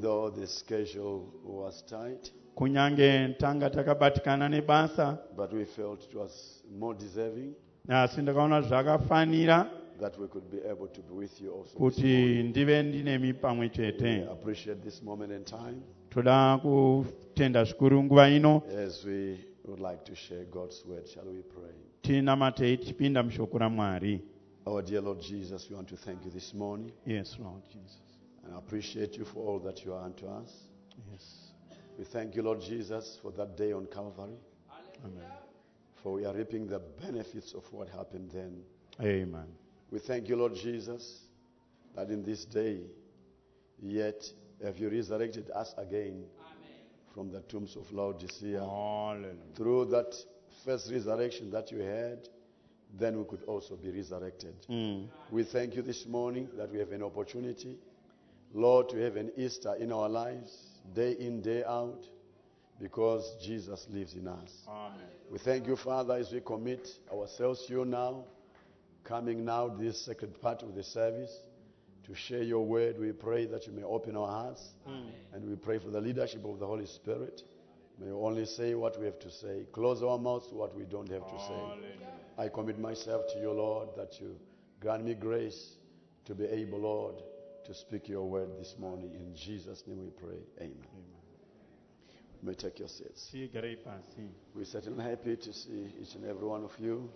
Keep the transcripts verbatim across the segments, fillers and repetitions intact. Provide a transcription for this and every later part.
though the schedule was tight, kunyange tanga takabatikana nebasa, but we felt it was more deserving asi ndakaona zvakafanira that we could be able to be with you also this kuti morning. ndive ndinemi pamwe We chete. appreciate this moment in time Toda kutenda zvikuru nguva ino as we would like to share God's word. Shall we pray? tinamatei tichipinda mushoko raMwari. Our dear Lord Jesus, we want to thank you this morning Yes, Lord Jesus. and appreciate you for all that you are unto us. Yes. We thank you, Lord Jesus, for that day on Calvary, Amen. for we are reaping the benefits of what happened then. Amen. We thank you, Lord Jesus, that in this day, yet have you resurrected us again from the tombs of Laodicea. Hallelujah. Through that first resurrection that you had, then we could also be resurrected. Mm. We thank you this morning that we have an opportunity, Lord, to have an Easter in our lives, day in, day out, because Jesus lives in us. Amen. We thank you, Father, as we commit ourselves to you now, coming now this second part of the service to share your word. We pray that you may open our hearts, Mm. and we pray for the leadership of the Holy Spirit. May you only say what we have to say. Close our mouths to what we don't have to say. Hallelujah. I commit myself to you, Lord, that you grant me grace to be able, Lord, to speak your word this morning. In Jesus' name we pray. Amen. You may take your seats. Tigarei pasi. We're certainly happy to see each and every one of you.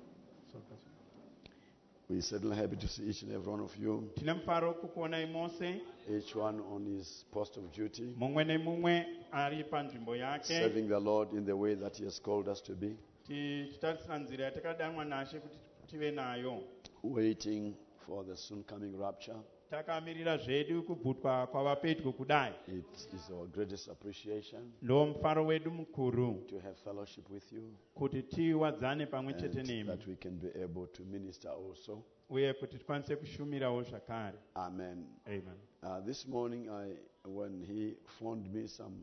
We're certainly happy to see each and every one of you, Tina mufaro kukuonai mose, each one on his post of duty, mumwe nemumwe ari panzvimbo yake. serving the Lord in the way that he has called us to be, Tichitarisira nzira yatakadanwa nashe kuti tive nayo. waiting for the soon coming rapture. Takamirira zvedu kubvutwa kwavapedyo kudai. It is our greatest appreciation Ndo mufaro wedu mukuru to have fellowship with you, kuti tiwadzane pamwe chete and nemi that we can be able to minister also. uye kuti tikwanise kushumirawo zvakare. Amen. Amen. Uh, this morning, I, when he phoned me some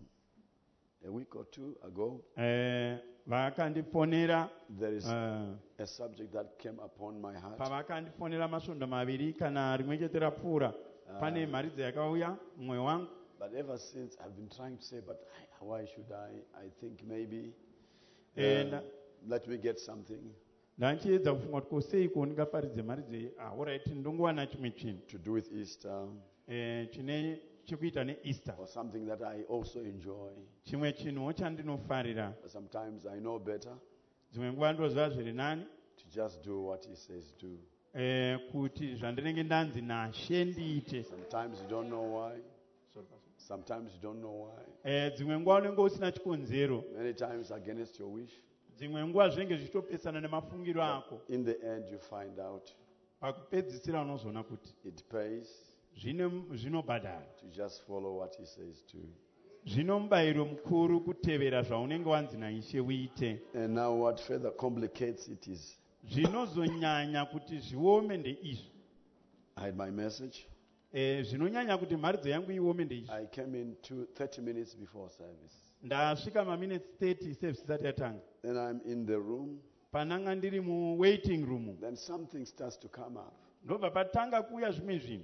a week or two ago, Eh, vakandifonera there is eh, a subject that came upon my heart. pavakandifonera masvondo maviri kana rimwe chete rapfuura, pane mharidzi yakauya mumwoyo wangu. But ever since, I've been trying to say, but I- why should I? I think maybe uh, And let me get something ndachiedza kufunga kuti koseiko ndingaparidze mharidzi iyi. Ah, alright, ndongowana chimwe chinhu to do with Easter eh, chine chekuita neEaster, or something that I also enjoy. chimwe chinhuwo chandinofarira. But sometimes I know better Dzimwe nguva ndoziva zviri nani to just do what he says do. eh, kuti zvandinenge ndanzi nashe ndiite. Sometimes you don't know why. Sometimes you don't know why. Eh, dzimwe nguva unenge usina chikonzero, Many times against your wish. dzimwe nguva zvinenge zvichitopesana nemafungiro ako. In the end, you find out Pakupedzisira unozoona kuti it pays zvine- zvinobhadhara. to just follow what he says do. Zvino mubayiro mukuru kutevera zvaunenge wanzi naishe uite. And now what further complicates it is Zvinozonyanya kuti zviome ndeizvi. I had my message. Eh, zvinonyanya kuti mharidzo yangu iome ndeizvi. I came in two, thirty minutes before service. Ndasvika maminutes thirty service isati yatanga. Then I'm in the room. Pananga ndiri muwaiting room, Then something starts to come up. ndobva patanga kuuya zvimwe zvinhu.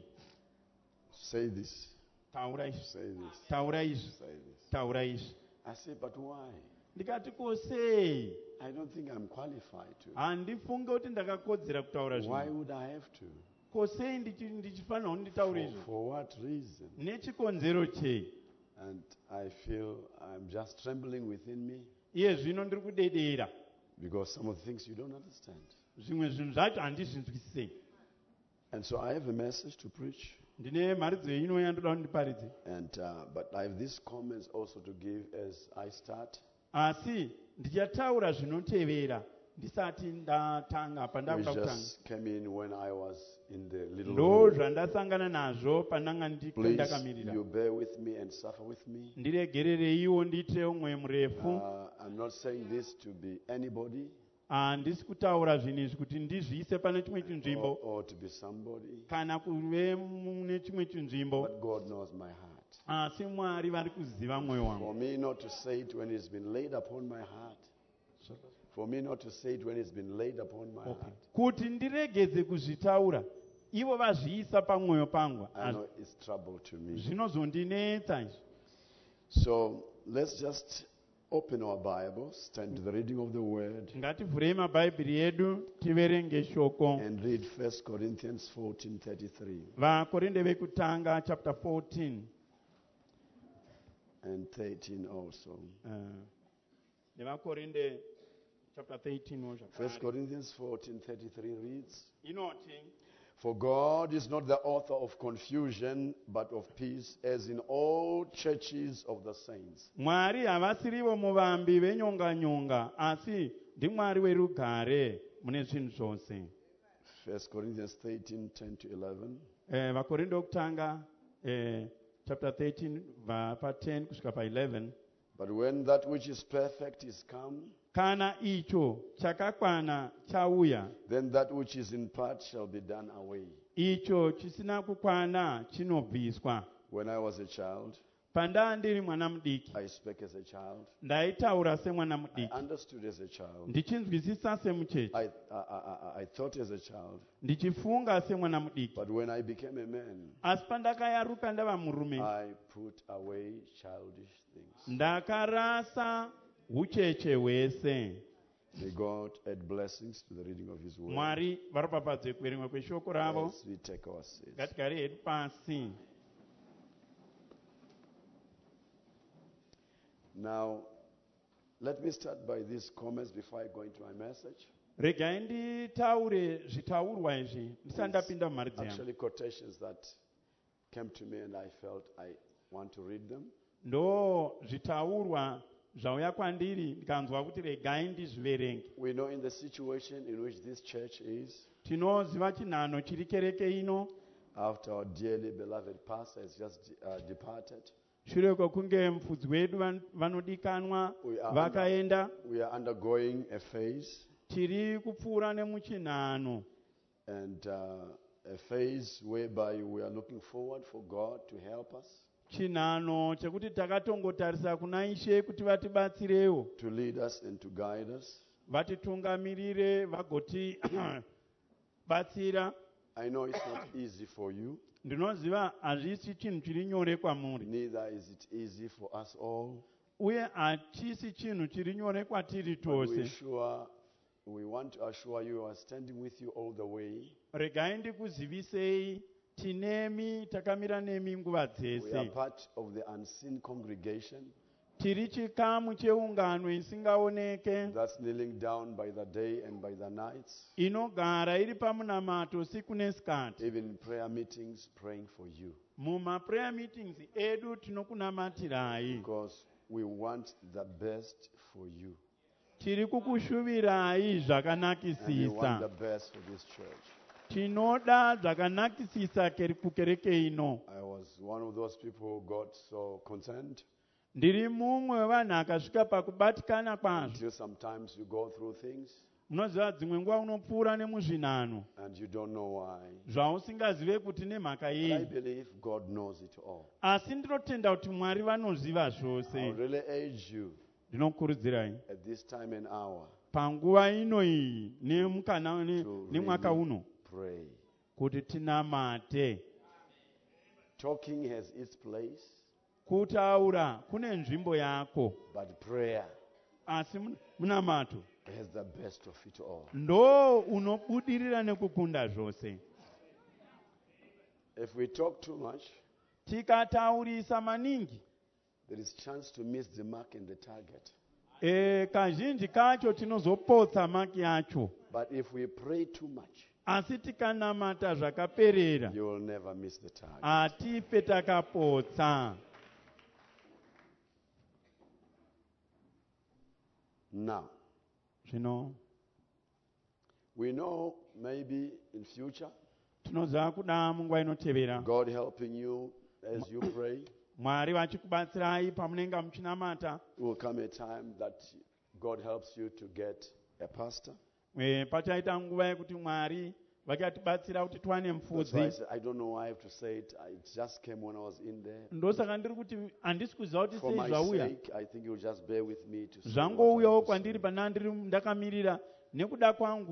Say this. Taura izvi, Say this. taura izvi, Say this. taura izvi. I say, but why? Ndikati kosei, I don't think I'm qualified to. handifunge kuti ndakakodzera kutaura Why zvinhu. would I have to? Kosei ndichi- ndichifanira kuti nditaure For, izvi. for what reason? Nechikonzero chei? And I feel I'm just trembling within me Iye zvino ndiri kudedera. because some of the things you don't understand. Zvimwe zvinhu zvacho handizvinzwisisei. And so I have a message to preach. Ndine mharidzo ino yandoda kuti ndiparidze. And uh, but I have these comments also to give as I start. Asi ndichataura zvinotevera ndisati ndatanga pandakuda We kutanga. just came in when I was in the little Ndo room. zvandasangana nazvo pandanga ndi- Please, ndakamirira. you bear with me and suffer with me. Ndiregerereiwo ndiitewo mwoyo murefu. Uh, I'm not saying this to be anybody Handisi kutaura zvinhu izvi kuti ndizviise pane chimwe or, chinzvimbo or to be somebody, kana kuve mune chimwe chinzvimbo, but God knows my heart. asi Mwari vari kuziva mwoyo For wangu. me not to say it when it's been laid upon my heart. For me not to say it when it's been laid upon my Okay. heart. Kuti ndiregedze kuzvitaura ivo vazviisa pamwoyo pangu I know it's trouble to me. zvinozondinetsa izvi. So let's just open our Bibles, turn to the reading of the word, Ngativhurei mabhaibheri edu tiverenge shoko. and read First Corinthians fourteen thirty-three Vakorinde vekutanga chapter fourteen. and thirteen also. Uh, nevakorinde chapter thirteen wo First zvakare. Corinthians fourteen thirty-three reads, Inoti, For God is not the author of confusion, but of peace, as in all churches of the saints. Mwari havasirivo muvambi venyonga-nyonga, asi ndimwari werugare mune zvinhu zvose. First Corinthians thirteen ten to eleven. Eh, Vakorinde vekutanga eh, chapter thirteen va pa ten kusvika pa eleven. But when that which is perfect is come, Kana icho chakakwana chauya, then that which is in part shall be done away. icho chisina kukwana chinobviswa. When I was a child, Pandaa ndiri mwana mudiki, I spake as a child. ndaitaura semwana I mudiki, understood as a child. ndichinzwisisa semucheche, I, I, I, I thought as a child. ndichifunga semwana mudiki. But when I became a man, Asi pandakayaruka ndava murume, I put away childish things. ndakarasa ucheche hwese. May God add blessings to the reading of His word Mwari varopafadze kuverengwa kweshoko ravo. as we take our seats. Ngatigare hedu pasi. Now, let me start by these comments before I go into my message. Regai nditaure zvitaurwa izvi ndisati ndapinda mumhari dzeyangu. Actually, quotations that came to me and I felt I want to read them. Ndo zvitaurwa zvauya kwandiri ndikanzwa kuti regai ndizviverenge. We know in the situation in which this church is, Tinoziva chinhano chiri kereke ino, after our dearly beloved pastor has just uh, departed, shure kwekunge mufudzi wedu van- vanodikanwa we are, vakaenda, under, we are undergoing a phase, tiri kupfuura nemuchinhano, and uh, a phase whereby we are looking forward for God to help us, chinhano chekuti takatongotarisa kuna Ishe kuti vatibatsirewo, to lead us and to guide us. vatitungamirire, vagoti batsira. I know it's not easy for you, Ndinoziva hazvisi chinhu chiri nyore kwamuri, neither is it easy for us all, uye hachisi chinhu chiri nyore kwatiri but we tose. sure we want to assure you we are standing with you all the way. Regai ndikuzivisei, tinemi, takamira nemi nguva We are dzese. part of the unseen congregation Tiri chikamu cheungano isingaoneke, that's kneeling down by the day and by the nights, inogara iri pamunamato siku nesikati. even in prayer meetings, praying for you, Mumaprayer meetings edu tinokunamatirai. because we want the best for you, Tiri kukushuvirai and we want the zvakanakisisa. best for this church. Tinoda zvakanakisisa keri- kukereke ino. I was one of those people who got so concerned Ndiri mumwe wevanhu akasvika pakubatikana kwazvo. until sometimes you go through things Munoziva dzimwe nguva unopfuura nemuzvinhano and you don't know why. zvausingazive kuti nemhaka But I yei. believe God knows it all. Asi ndinotenda kuti Mwari vanoziva I zvose. would really urge you Ndinokurudzirai at this time and hour panguva ino iyi nemukana ne- to nemwaka really uno pray. kuti tinamate. Talking has its place, Kutaura kune nzvimbo yako, but prayer asi mun- munamato has the best of it all. ndo unobudirira nekukunda zvose. If we talk too much, Tikataurisa maningi, there is chance to miss the mark and the target. e, kazhinji kacho tinozopotsa maki yacho. But if we pray too much, Asi tikanamata zvakaperera, you will never miss the target. hatife takapotsa. Now, Zvino we know maybe in future, tinoziva kuda munguva inotevera, God helping you as you pray, Mwari vachikubatsirai pamunenge muchinamata. will come a time that God helps you to get a pastor. E, pachaita nguva yekuti Mwari vachatibatsira kuti tiwane That's why I mufudzi. said, I don't know why I have to say it. I- It just came when I was in there. Ndosaka ndiri kuti handisi kuziva kuti For sei my zvauya. sake, I think you'll just bear with me to say what I Zvangouyawo have to kwandiri say. pana ndiri ndakamirira nekuda kwangu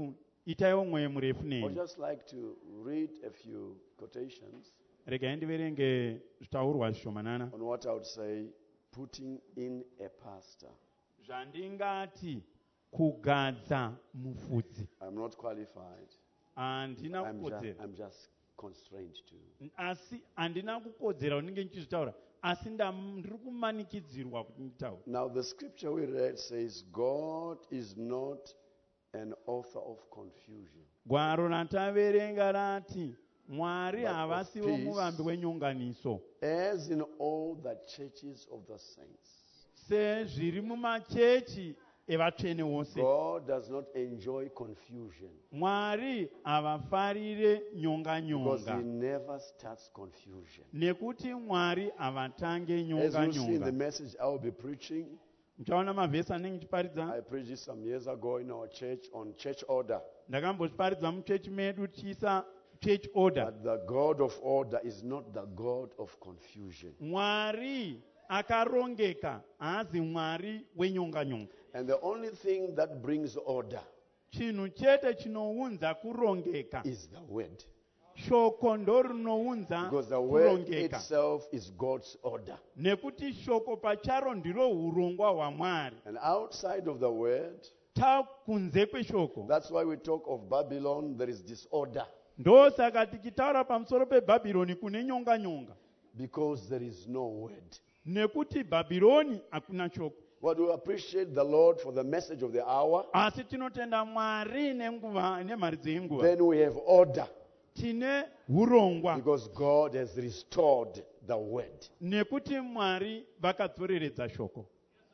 itaiwo mwoyo murefu I would neni. just like to read a few quotations Regai ndiverenge zvitaurwa zvishomanana on what I would say putting in a pastor. zvandingati kugadza mufudzi. I'm not qualified. Handina I'm just, kukodzera. I'm just constrained to. Asi handina kukodzera kunenge ndichizvitaura. Asi ndam- ndiri kumanikidzirwa kuti nditaure. Now, the scripture we read says, God is not an author of confusion. Gwaro rataverenga rati Mwari But of havasiwo peace. muvambi wenyonganiso. As in all the churches of the saints, Sezviri mumachechi evatsvene vose. God does not enjoy confusion Mwari havafarire because nyonga-nyonga. He never starts confusion. Nekuti Mwari havatange As you see in the nyonga-nyonga. message I will be preaching, Muchaona mavhesi anenge ndichiparidza. I preached this some years ago in our church on church order. Ndakambozviparidza muchechi medu tichiisa church order. But the God of order is not the God of confusion. Mwari akarongeka haazi Mwari wenyonga-nyonga. And the only thing that brings order Chinhu chete chinounza kurongeka. is the word. Shoko ndo rinounza Because the word kurongeka. itself is God's order. Nekuti shoko pacharo ndiro urongwa hwaMwari. And outside of the word, Takunze kweshoko. that's why we talk of Babylon, there is disorder. Ndosaka tichitaura pamusoro peBhabhironi kune nyonga-nyonga. Because there is no word. Nekuti Bhabhironi hakuna shoko. What we appreciate the Lord for the message of the hour, Asi tinotenda Mwari nenguva nemhari dzenguva. then we have order. Tine urongwa. Because God has restored the word. Nekuti Mwari vakadzoreredza shoko.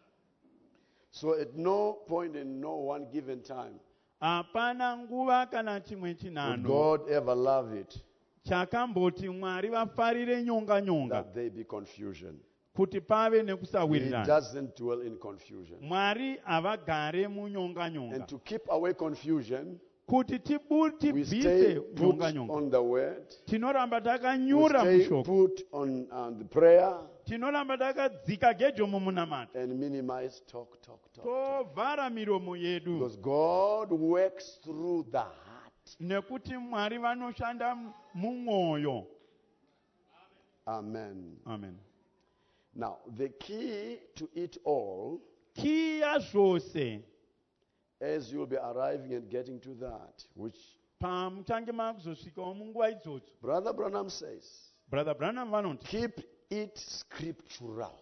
So at no point in no one given time Hapana nguva kana chimwe would chinhano God ever love it chakamboti Mwari vafarire nyonga-nyonga that there be confusion. kuti pave He nekusawirirana. doesn't dwell in confusion. Mwari havagare munyonga-nyonga. And to keep away confusion, Kuti tibu we stay tibvise put nyonga-nyonga. on the word. Tinoramba We takanyura stay mushoko. put on, on the prayer Tinoramba takadzika gejo mumunamata. and minimize talk, talk, talk. Tovhara miromo yedu. Because God works through the heart. Nekuti Mwari vanoshanda mumwoyo. Amen. Amen. Now, the key to it all, Kiya zvose as you'll be arriving and getting to that, which pamuchange makuzosvikawo munguva idzodzo. Brother Branham says, Brother Branham vanoti keep it scriptural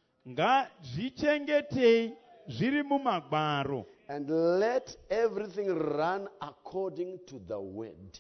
ngazvichengetei zviri mumagwaro and let everything run according to the word.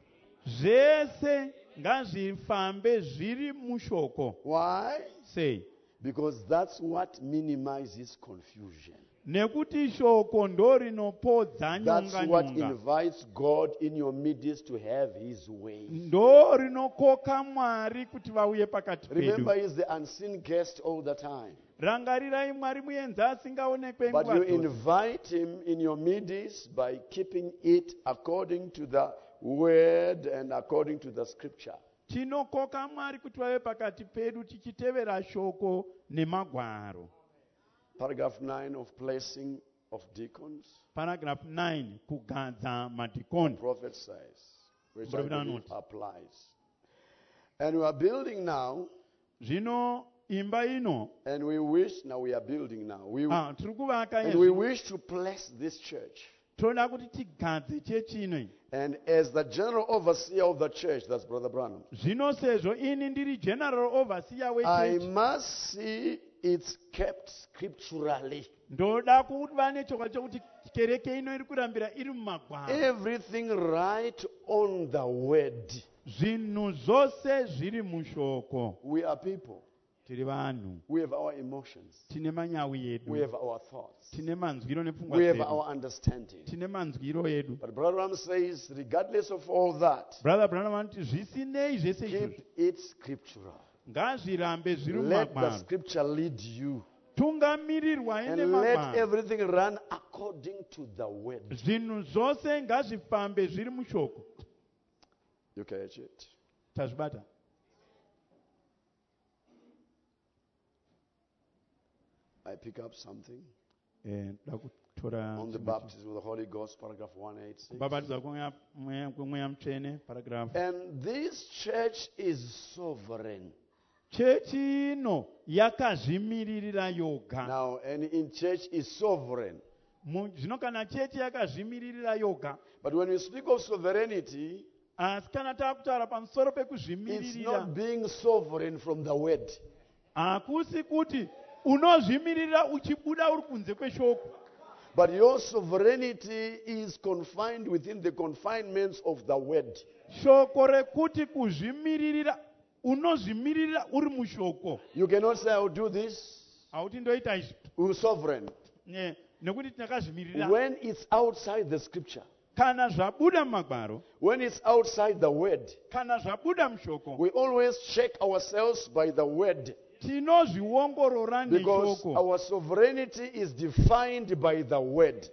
zvese ngazvifambe zviri mushoko. Why? Sei? Because that's what minimizes confusion. Nekuti shoko ndo rinopodza That's what nyonga-nyonga. invites God in your midst to have his way. Ndo rinokoka Mwari kuti vauye pakati Remember, pedu. he's the unseen guest all the time. Rangarirai Mwari muenzi asingaonekwe But nguva you dzose. invite him in your midst by keeping it according to the word and according to the scripture. Tinokoka Mwari kuti vave pakati pedu tichitevera shoko nemagwaro. Paragraph nine of placing of deacons. Paragraph nine, kugadza madhikoni. Prophet says, which I Prophet believe anoti. applies. And we are building now, Zvino imba ino, and we wish, now we are building now, we, ah, tiri kuvaka and we izvi. wish to bless this church. Toda kuti tigadze chechi ino. And as the general overseer of the church, that's Brother Branham, Zvino sezvo ini ndiri general overseer I wechechi, must see it's kept scripturally. ndoda kuva nechokwadi chokuti kereke ino iri kurambira iri mumagwaro. Everything right on the word. Zvinhu zvose zviri mushoko. We are people. Tiri vanhu. We have our emotions. Tine manyawi We edu. have our thoughts. Tine manzwiro nepfungwa We have dzedu. our understanding. Tine manzwiro edu. But Brother Branham says, regardless of all that, Brother Branham anoti zvisinei zvese keep izvozvo it scriptural. ngazvirambe zviri Let the mumagwaro. scripture lead you. Tungamirirwai And let nemagwaro. everything run according to the word. Zvinhu zvose ngazvifambe zviri mushoko. You catch it? Tazvibata. I pick up something. Eh, ndoda kutora On the baptism of the Holy Ghost, paragraph one eighty-six. kubhabhatidzwa kwemweya- mweya- kwemweya mutsvene paragraph. And this church is sovereign. Chechi ino yakazvimiririra yoga. Now, and in church is sovereign. Mu- Zvino kana chechi yakazvimiririra yoga, But when we speak of sovereignty, asi kana taakutaura pamusoro it's pekuzvimiririra, not being sovereign from the word. hakusi kuti unozvimiririra uchibuda uri kunze kweshoko, But your sovereignty is confined within the confinements of the word. shoko rekuti kuzvimiririra, unozvimiririra uri mushoko. You cannot say, I'll do this. Hauti ndoita izvi We're sovereign. Ne- nekuti tinakazvimirira. When it's outside the scripture, Kana zvabuda mumagwaro, when it's outside the word, kana zvabuda mushoko, we always check ourselves by the word. tinozviongorora Because neshoko. our sovereignty is defined by the word.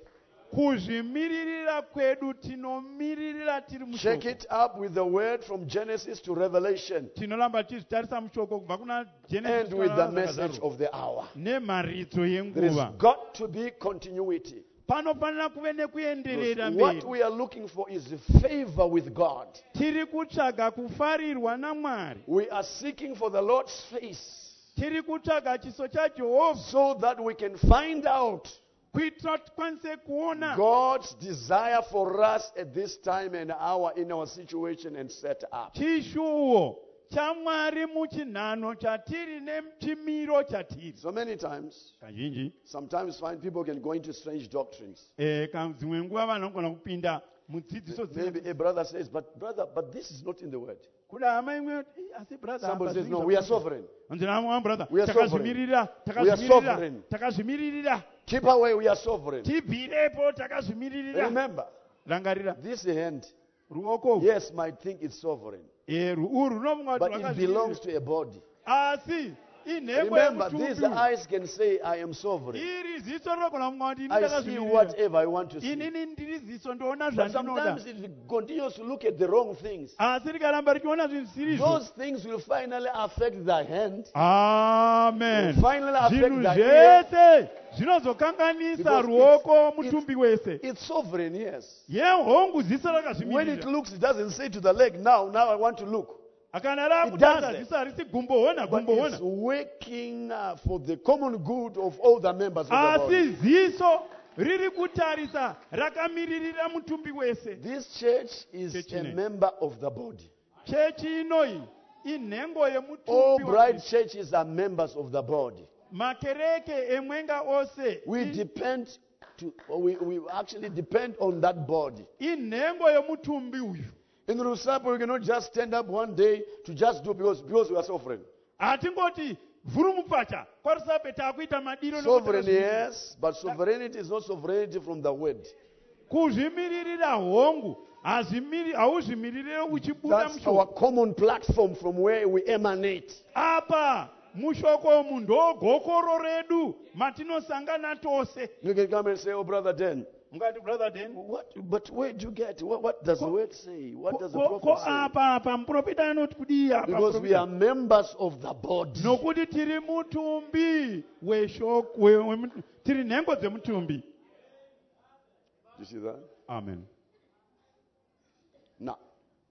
Kuzvimiririra kwedu tinomiririra tiri Check mushoko. it up with the word from Genesis to Revelation Tinoramba tichitarisa mushoko kubva kuna and with the Genesis message of the hour. nemharidzo There has yenguva. got to be continuity. Panofanira kuve nekuenderera Because what mberi. we are looking for is favor with God. Tiri kutsvaga kufarirwa naMwari. We are seeking for the Lord's face Tiri kutsvaga chiso chaJehovha so that we can find out kuitira kuti tikwanise kuona God's desire for us at this time and hour in our situation and set up. chishuwo chaMwari muchinhano chatiri nechimiro chatiri. So many times, Kazhinji sometimes find people can go into strange doctrines. eh, ka- dzimwe nguva vanhu vanogona kupinda mudzidziso Maybe dzimwe. a brother says, but brother, but this is not in the word. Kuda hama imwe "Eh, asi brother Somebody apa says, zvinhu no, we are zvakanaka." sovereign. Hanzi "Hama, brother We are takazvimirira We are takazvimirira sovereign. takazvimirira Keep away, we are sovereign. tibvirepo takazvimirira." Remember, Rangarira this hand, ruoko yes, might think it's sovereign, eh, ru- urwu runofunga but kuti it belongs rwakazvimirira. to a body. Asi inhengo Remember, these yemutumbi eyes can say, I am sovereign. iri ziso rinogona kunga kuti ini I see ndakazvimirira. whatever I want to see. inini ndiri ziso ndoona But zvandinoda, sometimes it continues to look at the wrong things. asi rikaramba richiona zvinhu zvisiri izvo. Those things will finally affect the hand, Amen. will finally affect Zvinhu the ear. zvese zvinozokanganisa Because ruoko it's- mutumbi wese. It's sovereign, yes. Yehongu ziso When it rakazvimirira. looks, it doesn't say to the leg, now, now I want to look. Akana It rakutarisa doesn't. ziso harisi gumboona But gumboona. it's working uh, for the common good of all the members of the body. Asi ziso riri kutarisa rakamiririra mutumbi wese. This church is Church a ine. member of the body. Chechi inoi inhengo All yemutumbi bride wese. churches are members of the body. Makereke emwenga ose We i- depend to, we, we actually depend on that body. inhengo yemutumbi uyu. In Rusapo, we cannot just stand up one day to just do because, because we are sovereign. Hatingoti vhurumupacha kwarusape takuita madiro Sovereign, nekuti yes, but sovereignty is not sovereignty from the word. kuzvimiririra hongu hazvimiri- hauzvimiririre uchibuda That's our mushoko. common platform from where we emanate. Apa mushoko umu ndogokoro redu matinosangana tose. You can come and say, oh, Brother Dan, Mungati brother then what, but where do you get? What, what does the word say? What does the ko ko prophet say? apa apa muprofita anoti kudii apa Because we muprofita? are members of the body. Nokuti tiri mutumbi weshoko we- we- tiri nhengo dzemutumbi. You see that? Amen. Now,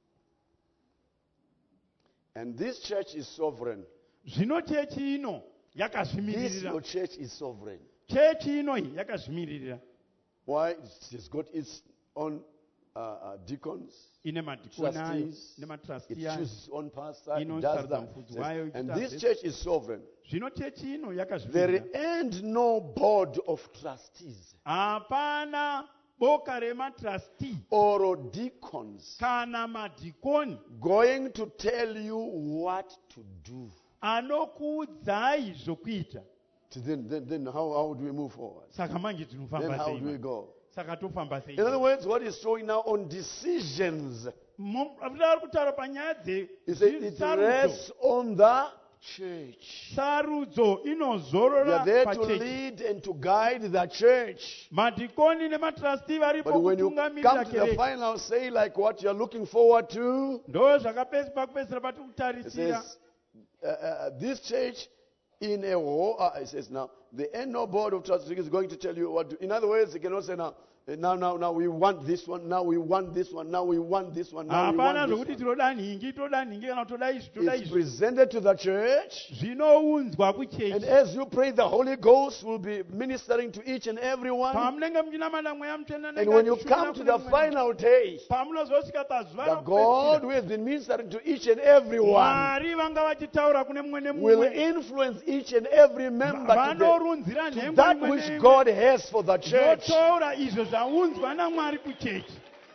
and this church is sovereign. Zvino chechi ino This yakazvimiririra. your church is sovereign. Chechi inoi yakazvimiririra. Why? It's got its own uh, uh, deacons, Ine madhikoni ayo trustees. It nematrasti chooses ayo. its own pastor. It Ino does sarudza that. mufudzi Says- wayo, And ichita this zvese. church is sovereign. Zvino chechi ino There yakazvimiririra. ain't no board of trustees Hapana boka rematrasti or deacons kana madhikoni going to tell you what to do. anokuudzai zvokuita. So then, then, then how, how do we move forward? Saka manje Then tinofamba how sei do we manje? go? Saka tofamba sei. In other words, what he's showing now on decisions, Mu- ari kutaura panyaya he said it dzesarudzo. rests on the church. Sarudzo We inozorora are there to pachechi. lead and to guide the church. Madhikoni nematrasti varipo But when you come kutungamirira to the kereke. final say, like what you're looking forward to, Ndo zvakapesi pakupedzisira patiri it kutarisira. says, uh, uh, this church in a whole, uh, it says now, the annual board of trustees is going to tell you what to, in other words, you cannot say now, eh, now, now, now we want this one, now we want this one, now we want this one, now we hapana want zvokuti this one. tinoda nhingi toda nhingi kana toda izvi toda It's izvi presented to the church. zvinounzwa And kuchechi as you pray, the Holy Ghost will be ministering to each and every one. pamunenge muchinamata mweya mutsvene And when you come to the final day, pamunozosvika pazuva the God rokupedzisira who has been ministering to each and every one mwari vanga vachitaura kune mumwe will nemumwe influence each and every member to, vanorunzira the, to nhengo that imwe which neimwe. God has for the church. Zvinotaura izvo zvaunzwa namwari kuchechi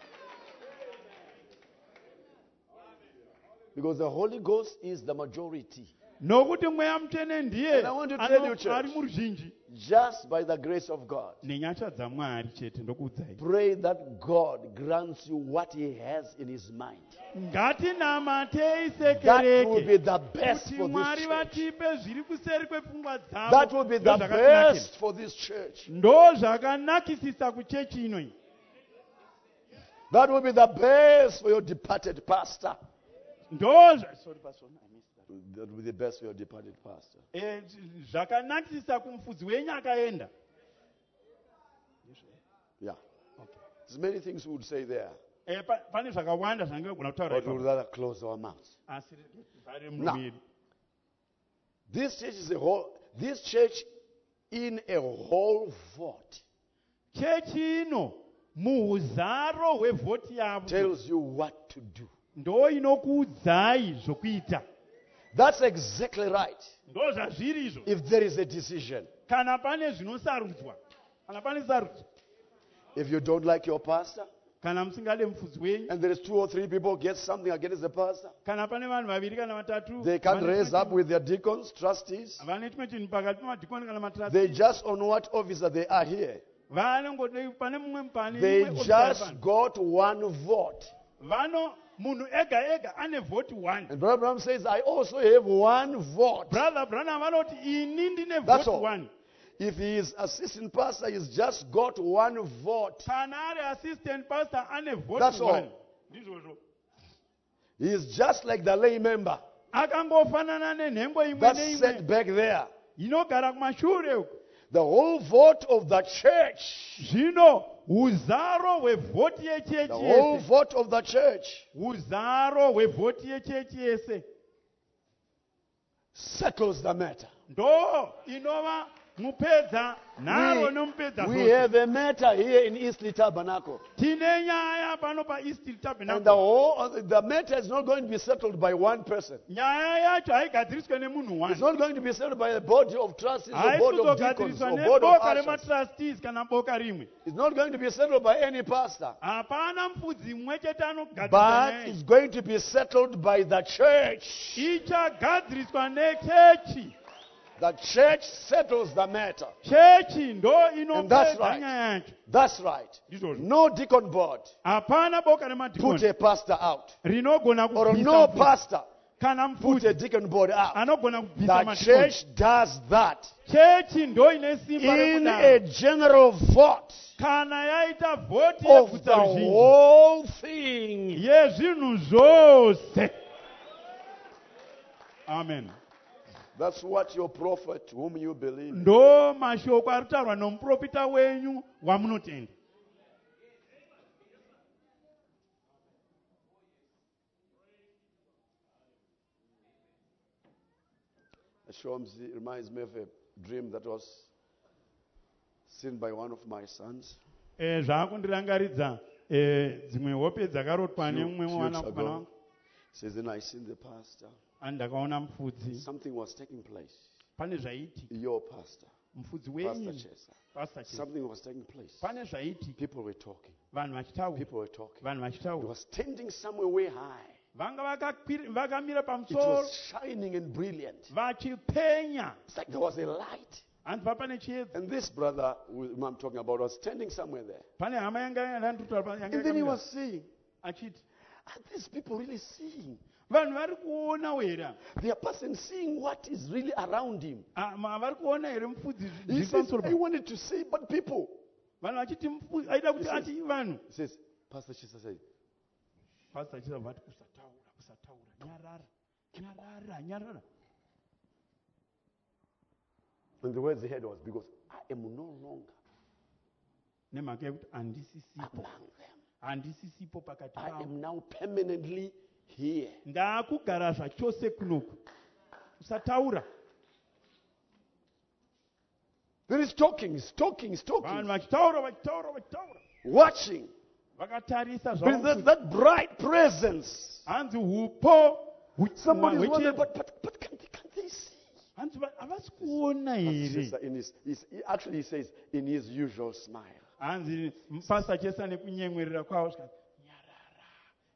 Because the Holy Ghost is the majority. nokuti mweya mutsvene ndiye And I want to tell you, ano- church, ari muruzhinji just by the grace of God, nenyasha dzamwari chete ndokuudzai pray that God grants you what He has in His mind. ngatinamatei That will be sekereke the best kuti for mwari this church. vatipe zviri kuseri kwepfungwa That will be the dzavo best for this church. ndo zvakanakisisa kuchechi inoi That will be the best for your departed pastor. ndo zva- sorry, Pastor, I missed that. That will be the best for your departed pastor. Eh, zvakanakisisa kumufudzi wenyu akaenda Yeah. There's many things we would say there, Eh, pa- pane zvakawanda zvandingagona kutaura but we would ipapo. rather close our mouths. asi tivhare Now, muromo yedu This church is a whole. This church in a whole vote chechi ino muuzaro hwevhoti yavo tells you what to do. ndo inokuudzai zvokuita That's exactly right. ndo zvazviri izvo If there is a decision, kana pane zvinosarudzwa kana pane sarudzo if you don't like your pastor, kana musingade mufudzi wenyu and there is two or three people get something against the pastor, kana pane vanhu vaviri kana vatatu they can vane raise chimwe up with their deacons, trustees. chinhu- vane chimwe chinhu pakati pemadhikoni kana They matrasti just on what officer they are here. vanongode pane mumwe pane They mumwe officer just pano. got one vote. vano munhu ega ega ane vhoti one And Brother Branham says, I also have one vote. brother branham vanoti ini ndine That's vhoti all. one If he is assistant pastor, he's just got one vote. kana ari assistant pastor ane That's vhoti all. one ndizvozvo He is just like the lay member akangofanana nenhengo imwe that's neimwe set back there. inogara kumashure uku The whole vote of the church, zvino uzaro hwevhoti the yechechi whole yese vote of the church uzaro hwevhoti yechechi yese settles the matter. ndo inova mupedza nharo nomupedza We zose have a matter here in Eastleigh Tabernacle. tine nyaya pano paeast And the tabernacle whole the matter is not going to be settled by one person. nyaya yacho haigadziriswe nemunhu It's one not going to be settled by a body of trustees or board of deacons haikuzogadziriswa or board of neboka ushers. rematrustees kana boka rimwe It's not going to be settled by any pastor. hapana mufudzi mumwe chete But anogadzirwa it's going to be settled by the church. ichagadziriswa nechechi The church settles the matter. chechi ndo And that's inopedza right. nyaya yacho That's right. ndizvozvo No deacon board hapana boka put remadhikoni a pastor out. rinogona Or kubvisa no mufudzi. pastor kana put mufudzi a deacon board out. anogona kubvisa The madhikoni church does that. chechi ndo ine simba In a rekudaro general vote kana yaita vhoti of yebvutsa the ruzhinji whole thing. yezvinhu zvose amen That's what your prophet, whom you believe, ndo mashoko ari kutaurwa nomuprofita wenyu wamunotenda Shomzi reminds me of a dream that was seen by one of my sons. Eh, zvaakundirangaridza eh, dzimwe hope dzakarotwa Few- nemumwe few mwana weeks kumana ago. wangu Says, then I seen the pastor. andakaona mufudzi Something was taking place. pane zvaiti Your pastor, mufudzi Pastor wenyu Chesa. Pastor Chesa. Something was taking place. pane zvaiti People were talking. vanhu vachitaura People were talking. vanhu It vachitaura was standing somewhere way high. vanga vakakwiri- vakamira It pamusoro was shining and brilliant. vachipenya It's like there was a light. hanzi pa pane chiedza And this brother whom I'm talking about was standing somewhere there. pane hama yanga yandanditaura pa- yanga And then he yakamira was saying, achiti are these people really seeing? vanhu vari kuona here The person seeing what is really around him. Ah, ma- vari kuona here mufudzi He zviri says, pamusoro I pa wanted to say, but people. vanhu vachiti mufudzi aida kuti He says- ati vanhu He says, Pastor Chisa said, pastor chisa vati kusataura kusataura, nyarara, nyarara, nyarara. And the words he heard was, because I am no longer nemhaka yekuti handisisipo among them. handisisipo pakati I pavo am now permanently here. ndaakugara zvachose kunoku. Usataura. There is talking, he's talking, he's Vanhu talking, vachitaura vachitaura vachitaura watching. vakatarisa But it's that, zvavo. that bright presence. Hanzi upo Somebody is wondering, hweche- but, but, but can't, they- can't they see? hanzi va- havasi kuona That's here. just in his, his, he actually he says, in his usual smile. Hanzi Pastor Chesa nekunyemwerera kwavo zvikati, nyarara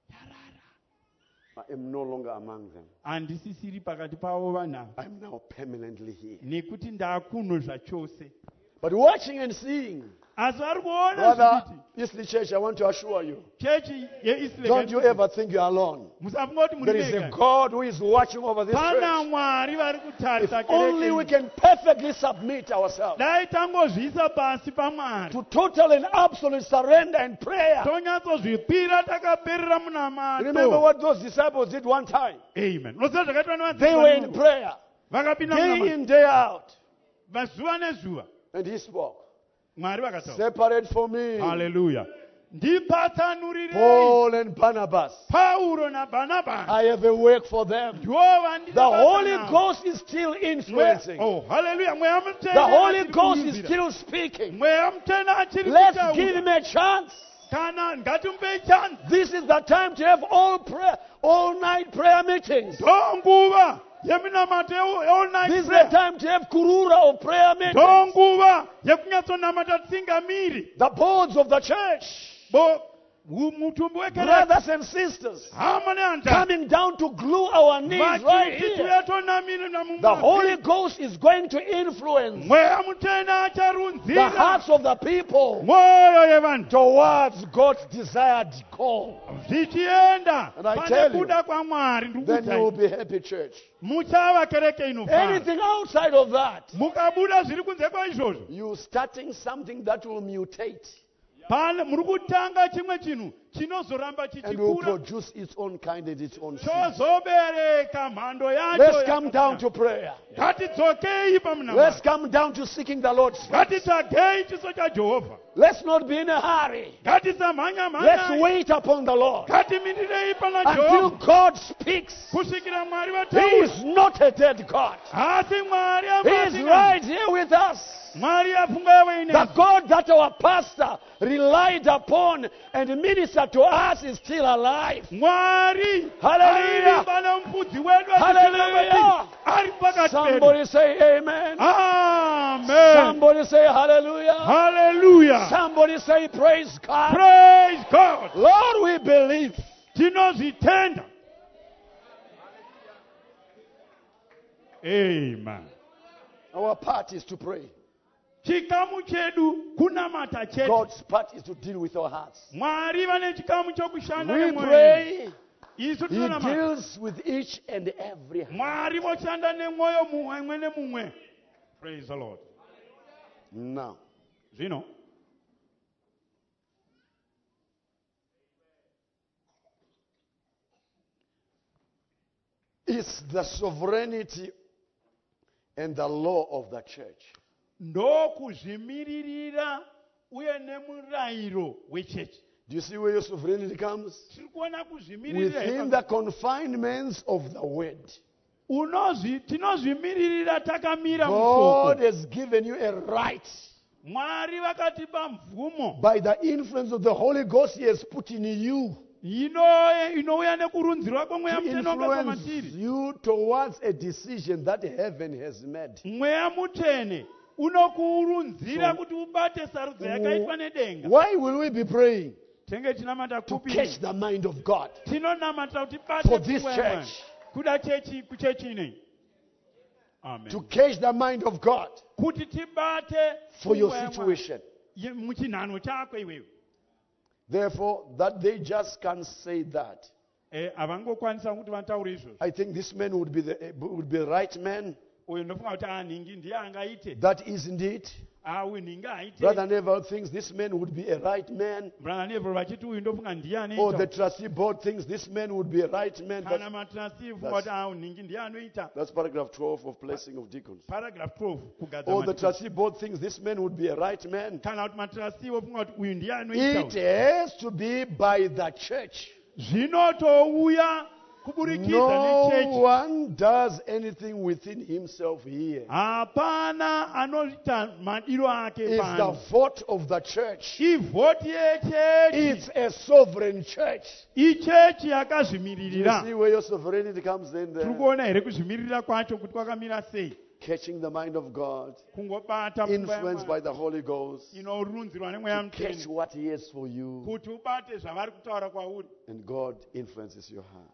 nyarara I am no longer among them. handisisiri pakati pavo vanhu ava, I am now permanently here. nekuti ndaakuno zvachose. But watching and seeing, Asi vari kuona brother, zvekuti Eastleigh Church, I want to assure you, chechi don't you yeIsrael ever think you're alone. musafunga kuti There muri is a vega. God who is watching over this Pana church. Mwari vari kutarisa If only we kereke. can perfectly submit ourselves Dai tangozviisa pasi paMwari. to total and absolute surrender and prayer. Tonyatsozvipira takaperera Remember munamato. what those disciples did one time? Amen. Unoziva zvakaitwa They were in nevadzidzi prayer, vakapinda day munamato. in, day out. Mazuva nezuva And he spoke. Mwari vakataura. Separate for me Hallelujah. Ndipatsanurirei Paul and Barnabas. Pauro naBhanabhasi. I have a work for them. Ndivo vandine The basa Holy navo. Ghost is still Mwe- influencing. Oh, hallelujah. Mweya mutenda The Holy achiri Ghost is kuimbira. still speaking. Mweya mutenda achiri Let's kutaura. give him a chance. Kana ngatimupei chance. This is the time to have all prayer, all night prayer meetings. Ndonguva yeminamato all night This is the prayer. time to have kurura of prayer meetings. Ndonguva yekunyatsonamata tisingamiri. The boards of the church, Bo hu- mutumbi wekereke. brothers and sisters, Hama nehandani. coming down to glue our knees right here. Vachitituyatonamira The Holy namumavhiri. Ghost is going to influence Mweya mutenda the acharunzira hearts of the people mwoyo yevanhu towards God's desired goal. zvichienda And I pane tell you, kuda kwaMwari. Then you will Ndikuudzai, be happy, church. muchava kereke inofara. Anything outside of that, Mukabuda zviri kunze kwaizvozvo, you starting something that will mutate pane muri kutanga chimwe chinhu chinozoramba and will chichikura produce its own kind and its own seed. chozobereka mhando yacho. Let's come down to prayer. Ngatidzokei Let's pamunamata. come down to seeking the Lord's face. Ngatitsvagei chiso chaJehovha. Let's not be in a hurry. Ngatisamhanya Let's mhanya. wait upon the Lord Ngatimirei pana until Jehovha God speaks. kusvikira Mwari He vataura. is not a dead God. Asi Mwari He is ambasinga. right here with us. Mwari afunga weine. The God that our pastor relied upon and ministered to us is still alive. Mwari Hallelujah. aiva nomufudzi wedu Hallelujah. ari pakati pedu. Somebody say amen. Amen. Somebody say hallelujah. Hallelujah. Somebody say praise God. Praise God. Lord, we believe. Tinozvitenda. Amen. Our part is to pray. Chikamu chedu kunamata chedu. God's part is to deal with our hearts. Mwari vane chikamu chokushanda We nemwoyo. pray. Isu He tinonamata. deals with each and every heart. Mwari voshanda nemwoyo mumwe nemumwe. Praise the Lord. Now, Zvino it's the sovereignty and the law of the church. ndokuzvimiririra uye nemurayiro wechechi. Do you see where your sovereignty comes? Tiri kuona kuzvimiririra Within ipapo. the confinements of the word. Unozvi- tinozvimiririra takamira God mushoko. has given you a right. Mwari vakatipa mvumo By the influence of the Holy Ghost He has put in you ino- inouya nekurunzirwa kwemweya to mutenda influence wakapamatiri. you towards a decision that heaven has made. Mweya mutene unokurunzira So- kuti ubate sarudzo yakaitwa nedenga. Why will we be praying? Tenge tinamata To kupi? catch the mind of God. Tinonamata kuti For bate this pfungwa church. yaMwari. Kuda chechi kuchechi inei. Amen. To catch the mind of God Kuti tibate for your pfungwa yaMwari. situation. Ye- muchinhano chako iwewe. Therefore, that they just can't say that. Eh, havangokwanisa kuti vataure izvozvo. I think this man would be the would be the right man uyu ndofunga kuti anhingi ndiye angaite That isn't it. awu ningi aite Brother Neville thinks this man would be a right man. brother Neville vachiti uyu ndofunga ndiye Or the anoita trustee board thinks this man would be a right man. kana That's, matrustee funga kuti awu ningi ndiye anoita that's paragraph twelve of placing of deacons. paragraph twelve kugadza Or the madikoni. trustee board thinks this man would be a right man. kana kuti matrustee vofunga kuti uyu ndiye anoita It has to be by the church. zvinotouya kuburikidza No nechechi one does anything within himself here. hapana anoita madiro ake It's the pano vote of the church. ivhoti yechechi It's a sovereign church. ichechi You yakazvimiririra see where your sovereignty comes in tiri there? kuona here kuzvimirira kwacho kuti kwakamira sei Catching the mind of God, kungobata pfungwa influenced by yaMwari the Holy Ghost, inorunzirwa nemweya to catch mutsvene what He has for you, kuti ubate zvavari kutaura kwauri and God influences your heart.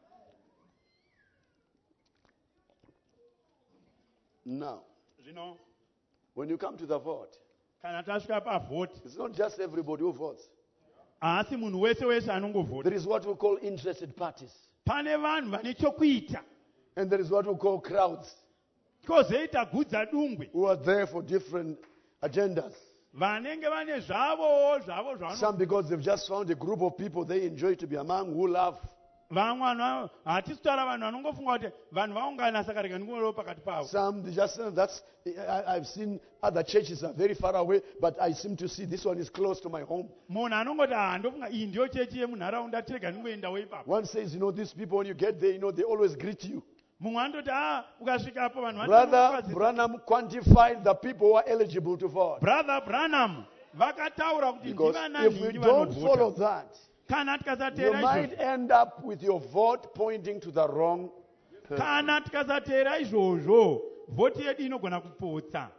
Now, zvino when you come to the vote, kana tasvika pavhoti it's not just everybody who votes. haasi munhu wese wese anongovhota There is what we call interested parties, pane vanhu vane chokuita and there is what we call crowds kozoita gudza dungwe who are there for different agendas. vanenge vane zvavowo zvavo zvavano Some because they've just found a group of people they enjoy to be among who love. vamwe vanhu hatisi kutaura vanhu vanongofunga kuti vanhu vaungana saka rega ndingororo pakati pavo Some they just say that's I, I've seen other churches are very far away, but I seem to see this one is close to my home. munhu anongoti ah ndofunga iyi ndiyo chechi yemunharaunda tirega ndingoendawo ipapo One says, you know, these people when you get there, you know, they always greet you. mumwe anototi ah ukasvikapo vanhu Brother Branham quantified the people who are eligible to vote. brother branham vakataura kuti Because if we ndivananhingi don't follow vanovhota that, kana you tikasatera might izvozvo end up with your vote pointing to the wrong person. kana tikasatera izvozvo vhoti yedu inogona kupotsa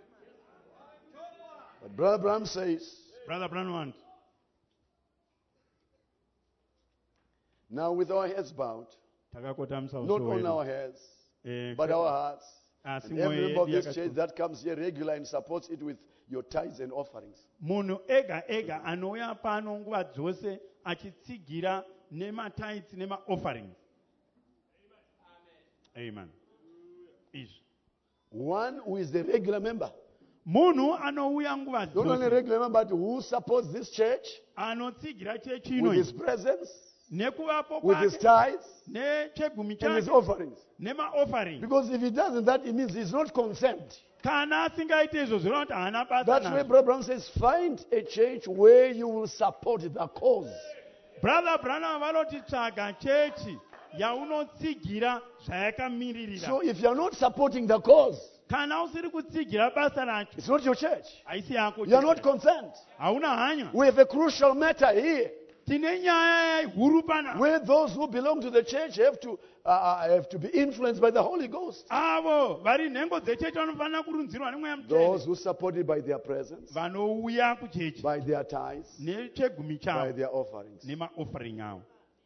But Brother Branham says, brother branham anoti now with our heads bowed, takakotamisa not uso on our wedu heads, Eh, but our hearts. asi And mwoyo every yedu member of this yakatu- church that comes here regular and supports it with your tithes and offerings. munhu ega ega anouya pano nguva dzose achitsigira nemataitsi nemaofferings amen izvi One who is the regular member. munhu anouya nguva Not only dzose regular member, but who supports this church anotsigira chechi with his inoi presence, nekuvapo with his kwake tithes, nechegumi and his chake offerings. nemaofferings Because if he doesn't, that it means he's not concerned. kana asingaite izvo zvinova kuti haana basa That's why nazvo Brother Branham says, find a church where you will support the cause. brother branham vanoti tsvaga chechi yaunotsigira zvayakamiririra So if you're not supporting the cause, kana usiri kutsigira basa racho it's not your church. haisi yako You're not concerned. hauna hanya We have a crucial matter here tine nyaya huru pana where those who belong to the church have to, uh, uh, have to be influenced by the Holy Ghost. avo vari nhengo dzechechi vanofanira kurunzirwa nemweya Those mutsvene who support it by their presence, vanouya kuchechi by their tithes, nechegumi by chavo their offerings. nemaoffering avo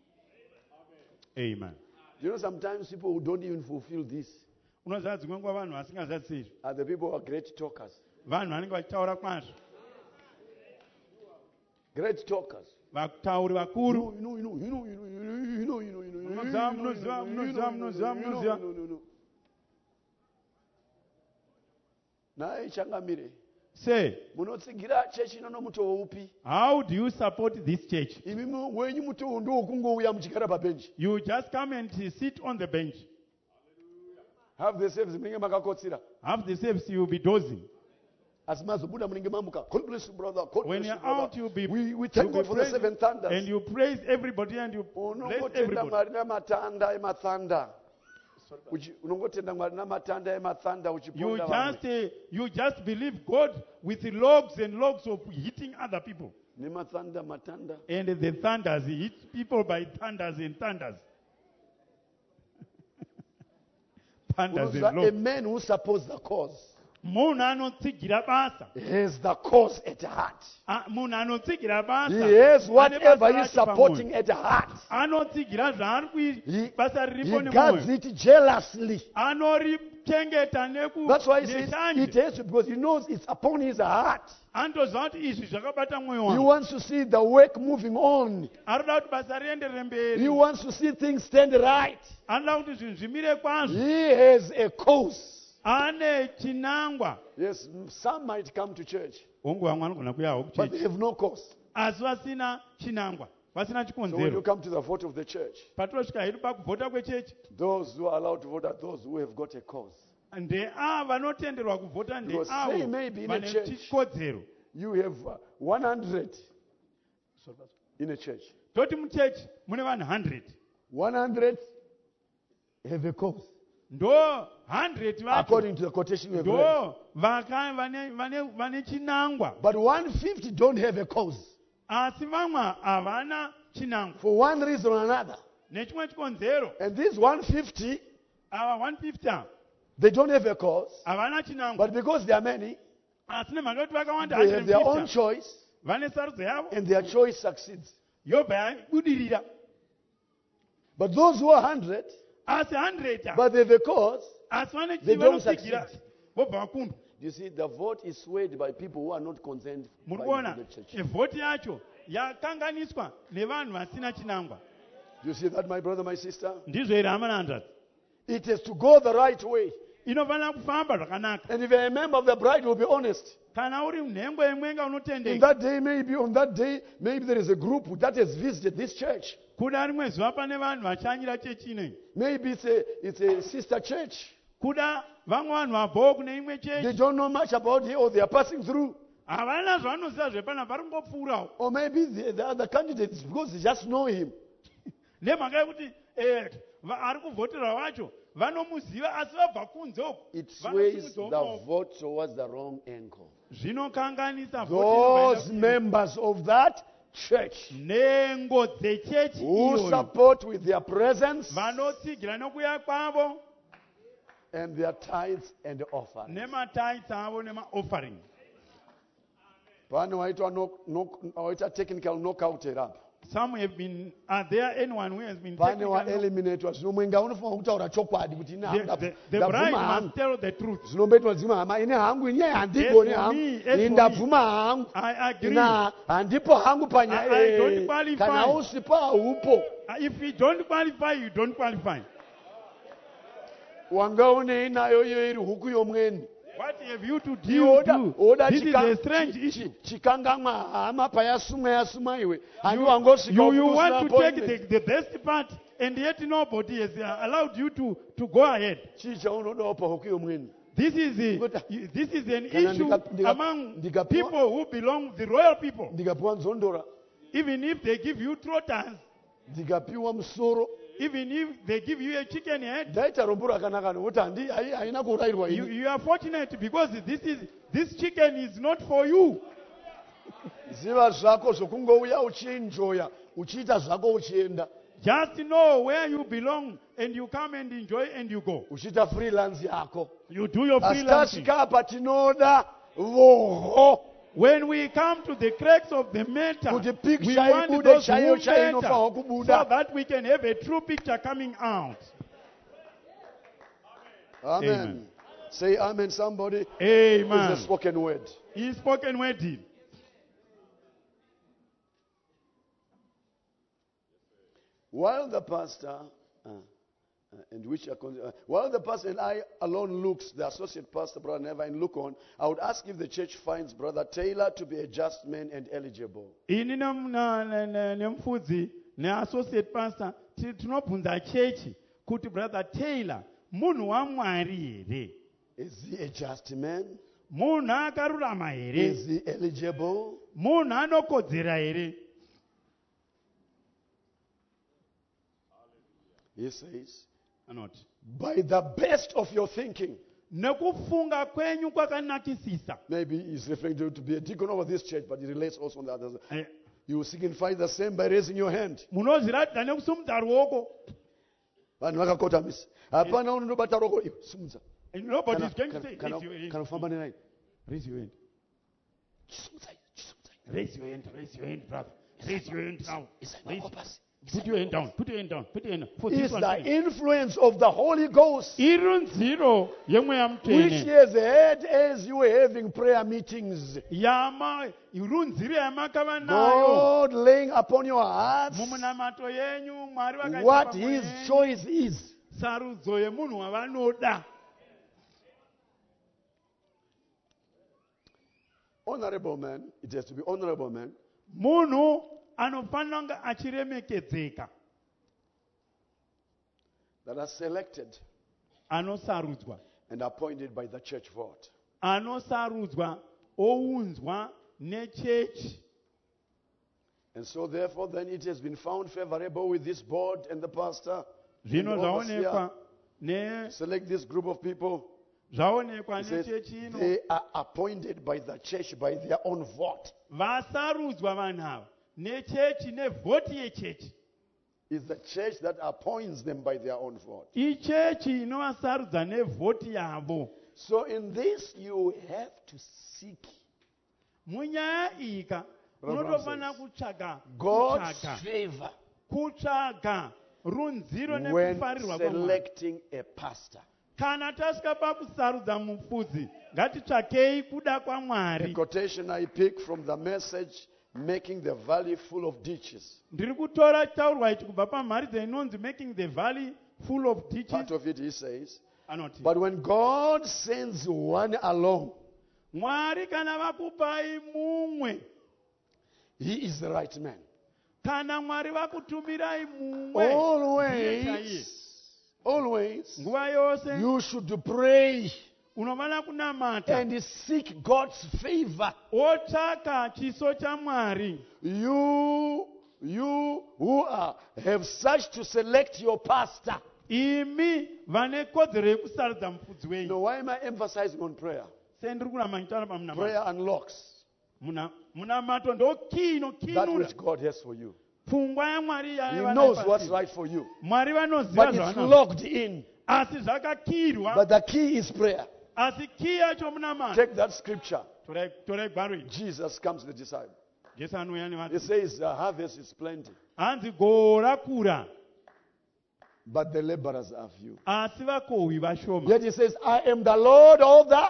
amen You know, sometimes people who don't even fulfill this unoziva dzimwe nguva vanhu vasingazadzisi izvi are the people who are great talkers. vanhu vanenge vachitaura kwazvo Great talkers. vatauri vakuru You know, you know, you know, you know, you know, you know, you know, you know, Munoziva, you know, munoziva, you know, munoziva, you know, munoziva, you know, munoziva. you know, you know. Naye changamire. say Munotsigira chechi inono mutowo upi? how do you support this church Imi mu- wenyu mutowo ndiwo kungouya muchigara pabenchi. you just come and sit on the bench Have the service munenge makakotsira. have the service you will be dozing Asi mazobuda munenge mamuka. God bless you, brother. God when bless you're you, brother. out you'll be We, we you'll thank be God for the praising- seven thunders. and you praise everybody and you bless Unongotenda everybody Mwari namatanda emathanda. Uchi- Unongotenda Mwari namatanda emathanda you uchiponda just vamwe. uh, you just believe God with logs and logs of hitting other people Nemathanda matanda. and the thunders he hits people by thunders and thunders thunders Unozwa, and a logs man who supports the cause. munhu anotsigira basa has the cause at heart. A- munhu anotsigira basa He has ane whatever basa he's racho supporting pamwoyo. at heart. Anotsigira zvaari He, kui basa he riripo guards nemwoyo, it jealously. anorichengeta neku That's why he says it neshanje. has to, because he knows it's upon his heart. Anotoziva kuti izvi zvakabata mwoyo He wangu, wants to see the work moving on. ari kuda kuti basa rienderere He mberi, wants to see things stand right. anoda kuti zvinhu zvimire kwazvo. He has a cause. Ane chinangwa. Yes, some might come to church, Hongu vamwe vanogona kuyawo but they kuchechi have no cause. asi vasina chinangwa, vasina So when you chikonzero. come to the vote of the church, Patinosvika hedu pakuvhota kwechechi, those who are allowed to vote are those who have got a cause. ndeava vanotenderwa kuvhota, Because say ndeavo maybe in a vane church- chikodzero. You have uh, one hundred in a church. Toti muchechi mune vanhu one hundred, one hundred have a cause, ndo one hundred vacho according to the quotation we have read. ndo vaka- vane vane- vane chinangwa, But one hundred fifty don't have a cause. asi vamwe havana chinangwa For one reason or another. nechimwe chikonzero. And these one hundred fifty, Ava one hundred fifty ava they don't have a cause. havana chinangwa, But because there are many, asi nemhaka yekuti vakawanda they have their own one hundred fifty choice, vane sarudzo yavo, and their choice succeeds. yobva yabudirira. But those who are one hundred, Asi one hundred ava, but they have a cause, asi vane they chi don't vanotsigira succeed. vobva vakundwa. You see, the vote is swayed by people who are not concerned by Muri kuona the church. vhoti yacho yakanganiswa nevanhu vasina chinangwa. You see that, my brother, my sister? Ndizvo here hama nahanzvadzi, It has to go the right way. inofanira kufamba zvakanaka. And if a member of the bride will be honest, Kana uri nhengo yemwenga in unotendeka, that day, maybe on that day, maybe there is a group that has visited this church. kuda rimwe zuva pane vanhu vachanyira chechi ineyi, Maybe it's a, it's a sister church. kuda vamwe vanhu vabvawo kune imwe They chechi, don't know much about it or they are passing through. havana zvavanoziva zvepana, vari kungopfuurawo. Or maybe the, the other candidates, because they just know him. Nemhaka yekuti eh, va- ari kuvhoterwa vacho vanomuziva, asi vabva kunze uko It sways vanosimudzawo the maoko. vote towards the wrong angle. Zvinokanganisa vhoti Those inovaenda members of that church nhengo dzechechi who iyoyo support with their presence vanotsigira nokuya kwavo and their tithes and offerings. nemataitsi avo nemaoffering. Pane waitwa knock- knock- waita technical knockout up. Some have been, are there anyone who has been Pane technically- waeliminatwa zvino mwenga unofanira kutaura chokwadi kuti ina the, the, the bride ndabvuma hangu must tell the truth. zinomboitwa dzimwe hama ine hangu inyaya handigoni As for hangu me, as for ini me. ndabvuma hangu I agree. ina handipo hangu I- I panyaya don't eh, qualify. kana usipo haupo Uh, If you don't qualify, you don't qualify. wanga une inayo iyo iri huku yomweni What have you to Iwe deal oda with? oda This is chika- a strange chi- issue. chi- chikangamwa hama payasumwa yasumwa iwe handi You, wangosvika you, you kuti want usina to take appointment. the, the best part, and yet nobody has uh, allowed you to, to go ahead. chii chaunodawo pahuku yomweni This is, a, Ngoda- this is an Kana issue ndika- ndika- among ndikapiwa- people who belong, the royal people. ndikapiwa nzondora Even if they give you trotters, ndikapiwa musoro even if they give you a chicken head, ndaita rombo rakanaka nokuti handi- hai- haina kuurayirwa you, ini you are fortunate because this is this chicken is not for you. ziva zvako zvokungouya uchinjoya uchiita zvako uchienda Just know where you belong and you come and enjoy and you go. uchiita freelance yako You do your asi freelancing. tasvika apa tinoda voho When we come to the cracks of the matter, Kuti picture we want ibude those who chaiyo chainofanira matter kubuda. so that we can have a true picture coming out. amen. Amen. Say amen somebody. It's Amen. the spoken word. He spoken word did. While the pastor uh, uh, and which are con- uh, while the pastor and I alone looks, the associate pastor, Brother Nevine, look on, I would ask if the church finds Brother Taylor to be a just man and eligible. Ini nem- na- na- na- nemufudzi neassociate pastor ti- tinobvunza chechi kuti brother Taylor munhu wamwari here, Is he a just man? munhu akarurama here, Is he eligible? munhu anokodzera here. He says, Anoti by the best of your thinking. nekufunga kwenyu kwakanakisisa. Maybe he's referring to, to be a deacon over this church, but it relates also on the others. Eh, You signify the same by raising your hand. munozviratidza nekusumudza ruoko. Vanhu vakakotamisa. Hapana unondobata roko iwe simudza. And nobody Kana- is going to kana- say, kana- raise your hand. kana ufamba nenaye. Raise your hand. Raise your hand, raise your hand, brother. Raise your hand now. Raise- Put your hand down, put your hand down, put your hand down. For this It's one, the please. influence of the Holy Ghost irunziro yemweya which mutene has had as you were having prayer meetings. yama irunziro yamakava nayo God laying upon your hearts mumunamato yenyu mwari vakaisa what pamwe his yenyu. choice is. sarudzo yemunhu wavanoda. Honorable man, it has to be honorable man. Munhu anofanira kunge achiremekedzeka, That are selected anosarudzwa, and appointed by the church vote. anosarudzwa ounzwa nechechi. And so therefore then it has been found favorable with this board and the pastor. and Zvino the overseer. zvaonekwa ne Select this group of people. zvaonekwa It says nechechi ino they are appointed by the church by their own vote. vasarudzwa vanhu ava nechechi nevhoti yechechi. It's the church that appoints them by their own vote. Ichechi inovasarudza nevhoti yavo. So in this you have to seek Munyaya iyi ka Reverend unotofanira says, kutsvaga God's kutsvaga favor kutsvaga runziro when nekufarirwa kwamwari. selecting a pastor. Kana tasvika pakusarudza mufudzi ngatitsvakei kuda The kwamwari. quotation I pick from the message, making the valley full of ditches. Ndiri kutora taurwa ichi kubva pamharidza inonzi making the valley full of ditches. Part of it he says, Anoti but when God sends one along, mwari kana vakupai mumwe, he is the right man. kana mwari vakutumirai mumwe, ndiye chaiye. Always, always, Nguva yose you should pray unofanira kunamata and seek God's favor. wotsvaka chiso chamwari. You, you who are, have searched to select your pastor. Imi vane kodzero yekusarudza mufudzi You wenyu. know, why am I emphasizing on prayer? Se ndiri kuramba nditaura pamunamato. Prayer unlocks Muna- munamato ndo kii that inokinura which God has for you. pfungwa yamwari He yava knows nayo what's pasi. right for you. Mwari vanoziva But it's zvavanazvo. locked in. Asi zvakakirwa. But the key is prayer. Asi kii yacho munamato. Take that scripture. Torai torai gwaro iri. Jesus comes to the disciple. Jesu anouya He nevanhu. says, the harvest is plenty, Hanzi gora kura. but the laborers are few. Asi vakohwi vashoma. Yet he says, I am the Lord of the,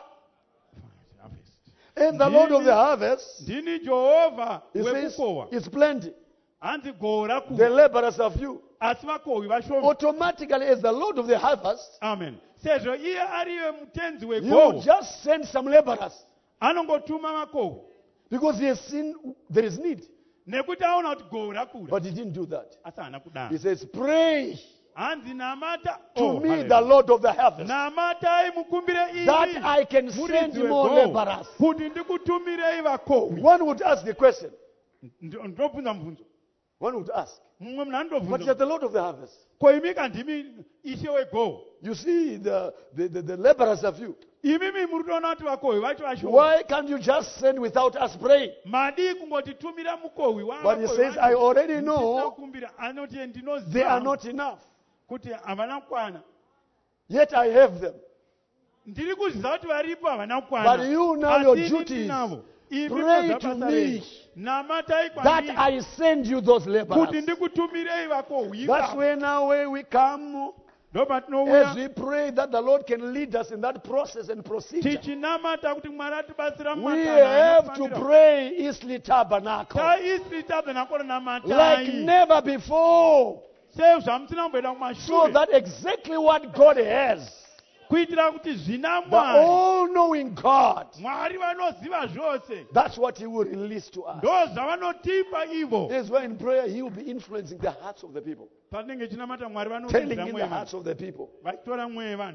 and the Lord of the harvest. Ndini Jehovha He says, wekukohwa. it's plenty. Hanzi gora The kura. laborers are few. Asi vakohwi vashoma. Automatically, as the Lord of the harvest, Amen. Sezvo iye ariye mutenzi he wegohwa, will just send some laborers anongotuma vakohwi. because he has seen there is need. Nekuti aona kuti gohwi rakura. But he didn't do that. Asi haana He kudaro. says, pray Hanzi namata. to Oh, me, hallelujah. the Lord of the harvest, Namatai mukumbire imi. that I can send Muridzi more wegohwa, laborers. kuti ndikutumirei vakohwi. One would ask the question. Ndo- ndobvunza mubvunzo. One would ask, Mumwe munhu but you're andobvunza. the Lord of the harvest. Ko imi kandimi ishe wegohwa. You see, the, the, the, the laborers are few. Imimi muri kutoona kuti vakohwi vacho vashoma. Why can't you just send without us praying? Madi kungotitumira mukohwi wa But he vakohwi says, vacho. I already Ndisina know kukumbira. Anoti they are ndinoziva not enough. kuti havana kukwana. Yet I have them. Ndiri kuziva kuti varipo havana But kukwana. you now, Asi your ini duty is ndinavo. Imi pray moza to basa me renyu. Namatai that kwandiri. I send you those Kuti laborers. ndikutumirei vakohwi. That's where now where we come Ndo as patinouya we pray that the Lord can lead us in that process and procedure. tichinamata kuti mwari atibatsira We mumakana have to anofanira. pray Eastleigh Tabernacle Taisri tabernacle like namatai. never before, Sei zvamusina kumboenda so kumashure. that exactly what God has, Kuitira kuti zvina the Mwari. all-knowing God, Mwari vanoziva zvose. that's what He will release to us. Ndo zvavanotipa ivo. That's why in prayer He will be influencing the hearts of the people, Patinenge chinamata Mwari telling vanopinzira in the mweya hearts vanhu. of the people, Vachitora mweya vanhu.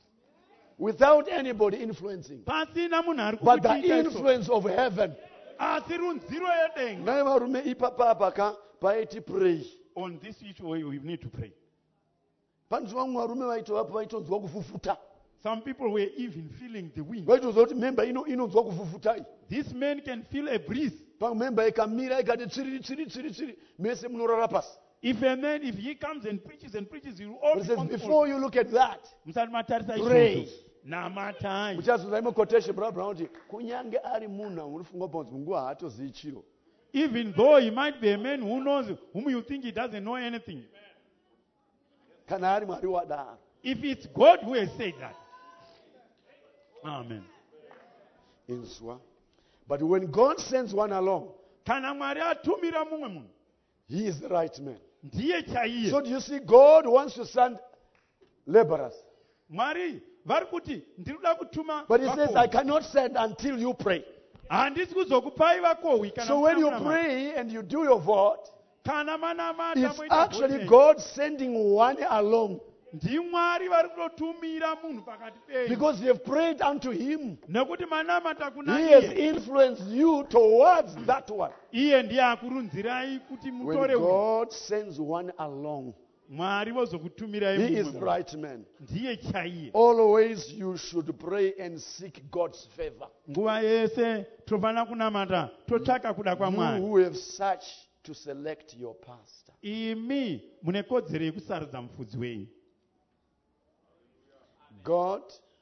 without anybody influencing, Pasina munhu ari but the kukuita izvo. influence of heaven. Asi runziro yedenga. Nai varume ipapa apa ka paiti pray. On this issue we we need to pray. Panzi vamwe varume vaitovapo vaitonzwa kufufuta. Some people were even feeling the wind. Vaitozwa kuti memba ino inonzwa kufufutai. This man can feel a breeze. Pamwe memba ikamira ikati tsiri tsiri tsiri tsiri mese munorara pasi. If a man, if he comes and preaches and preaches, you will But all it be says on the before you look at that, Musati matarisa pray. izvozvo. namatai. Muchazunza imo quotation brother Brown kuti kunyange ari munhu unofunga kuti Mungu haatozivi chiro. Even though he might be a man who knows, whom you think he doesn't know anything. Kana ari Mwari wadaro. If it's God who has said that. Amen. Inzwa. But when God sends one along, Kana Mwari atumira mumwe munhu, he is the right man. ndiye chaiye. So do you see, God wants to send laborers. Mwari vari kuti ndinoda kutuma But he says, vakohwi. I cannot send until you pray. Handisi kuzokupai vakohwi kana So when you musina kunamata. pray and you do your vote, Kana manamata it's moita actually vote, God sending one along. ndiMwari vari kutotumira munhu pakati penyu. Because you have prayed unto him. Nekuti manamata kuna He has iye. influenced you towards that one. Iye ndiye akurunzirai kuti When mutore uyu. God sends one along, Mwari vozokutumirai he mumwe is the munhu. right man. Ndiye chaiye. Always you should pray and seek God's favor. Nguva yese tofanira kunamata totsvaka kuda You kwaMwari. who have searched to select your pastor. Imi mune kodzero yekusarudza mufudzi wenyu. God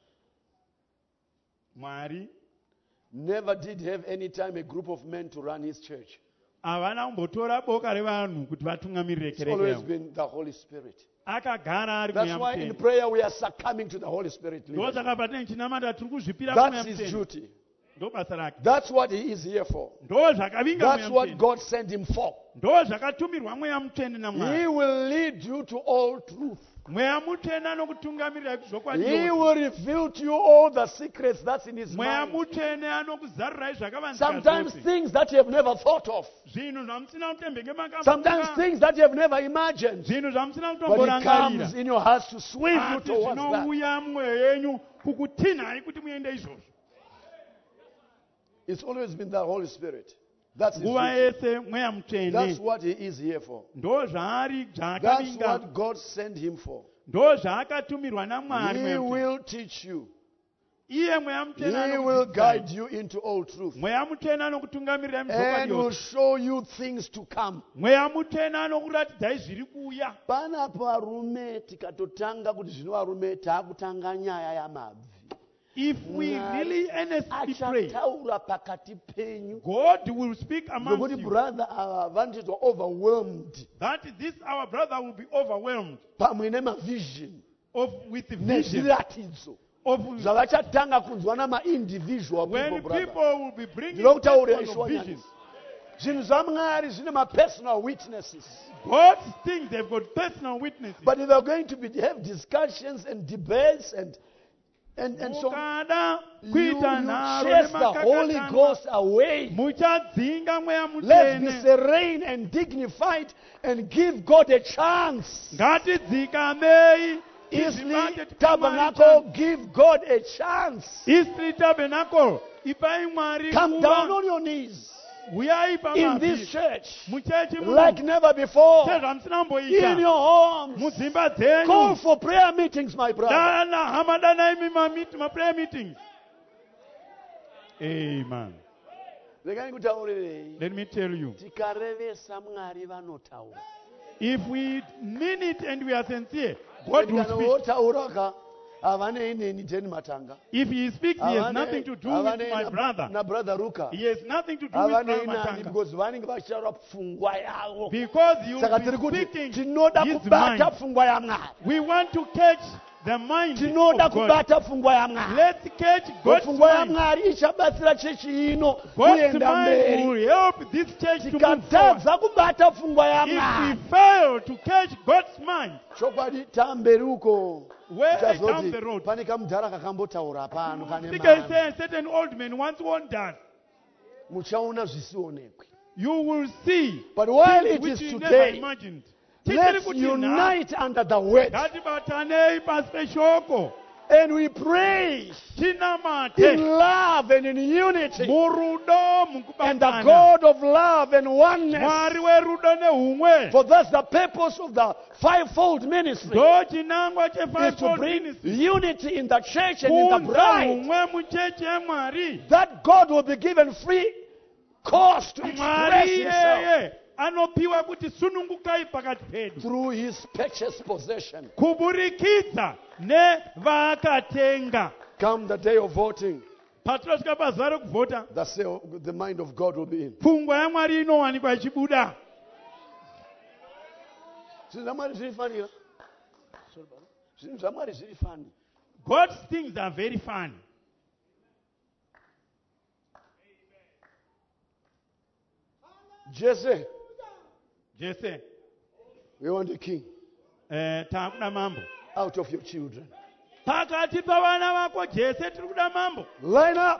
Mwari never did have any time a group of men to run his church. havana kumbotora boka revanhu kuti vatungamirire It's kereke always yavo. been the Holy Spirit. Akagara ari That's mweya why in mutende. prayer we are succumbing to the Holy Spirit. Ndo leadership. saka patine chinamata tiri kuzvipira mweya That's his mutende. duty. Ndo basa rake. That's what he is here for. Ndo zvakavinga That's mweya what mutende. God sent him for. Ndo zvakatumirwa mweya mutende He naMwari. will lead you to all truth. Mweya mutende anokutungamirirai He kuzvokwadi. will reveal to you all the secrets that's in his Mweya mind. mutende anokuzarirai zvakavanzika Sometimes zvose. things that you have never thought of. Zvinhu zvamusina kutembenge Sometimes makambofunga. things that you have never imagined. Zvinhu zvamusina But he comes kutomborangarira. in your heart to swing you Asi towards that. zvinouya mumwoyo yenyu kukutinhai kuti muende izvozvo. It's always been the Holy Spirit. That's his Nguva duty. yese mweya That's mutende. what he is here for. Ndo zvaari That's zvaakavinga. what God sent him for. Ndo zvaakatumirwa naMwari He mweya mutende. will teach you. Iye mweya mutende He will guide anokudzidzai. you into all truth. Mweya mutende anokutungamirirai And muzvokwadi will yose. show you things to come. Mweya mutende anokuratidzai zviri kuuya. Pana varume tikatotanga kuti zvino varume taakutanga nyaya yamabvi. If we really earnestly pray, Achataura pakati penyu. God will speak amongst Nokuti you. brother ava vanotizwa overwhelmed That this our brother will be overwhelmed pamwe nemavision of with vision nezviratidzo of zvavachatanga kunzwa nama-individual people, when brother. people will be bringing Ndinokutaurira personal ishwa visions. nyaya. Zvinhu zvamwari zvine ma-personal witnesses. God's things they've got personal witnesses. But if they're going to be, have discussions and debates and and, and so Mukada you, you kuita nharo chase the Holy nemakakatana. Ghost away. Muchadzinga mweya Let's be mutende. serene and dignified and give God a chance. Ngatidzikamei. Eastleigh tizvibate tipe Mwari Tabernacle, chance. give God a chance. Eastleigh Tabernacle. Ipai Mwari Come down nguva. on your knees Uyai in this pamabvi. church Muchechi like muno. never before. Sezvamusina In kumboita. your homes. Mudzimba Call dzenyu. for prayer meetings, my brother. Dana hama danai mima- ma-prayer meetings. Amen. Regai kutaurirei. Let me tell you. Tikarevesa Mwari vanotaura. If we mean it and we are sincere, God will Kana speak. votauraka havanei neni teni matanga. If he speaks, he has Havanei- nothing to do with havanei my na- brother. Na brother Ruka. He has nothing to do with Havanei my nani Matanga. because vanenge vachitaura pfungwa yavo. Because you Saka will tiri be kuti speaking tinoda his kubata mind. pfungwa yaMwari. We want to catch the mind Tinoda of God. kubata pfungwa yaMwari. Let's catch God's Pfungwa mind. yaMwari ichabatsira chechi ino God's kuenda mind mberi. will help this church to move forward. Tikatadza kubata pfungwa If we yaMwari. fail to catch God's mind, Chokwadi tamberi uko. where down Tichazoti the road, pane kamudhara kakambotaura pano kane speak and mano. say a certain old man once warned us, Muchaona zvisionekwi. you will see But while things it which is you never today, imagined. let's Tichiri kuti unite under the word. ngatibatanei pasi peshoko, And we pray in tinamate love and in unity. murudo And the mukubatana, God of love and oneness. Mwari werudo neumwe. For that's the purpose of the fivefold ministry. Ndo chinangwa Is to chefivefold bring ministry. unity in the church and in the Kunza bride. umwe muchechi yemwari. That God will be given free course to express Mwari himself iyeye anopiwa kuti sunungukai pakati pedu through his purchased possession. kuburikidza nevaakatenga. come the day of voting, patinosvika pazuva rekuvhota, that's the, the mind of God will be in. pfungwa yaMwari inowanikwa ichibuda. Zvinhu zvaMwari zviri funny, huh? Zvinhu zvaMwari zviri funny. God's things are very fun. Jesse, Jese, we want a king eh, takuda mambo. out of your children. Pakati pavana vako Jese tiri kuda mambo. Line up.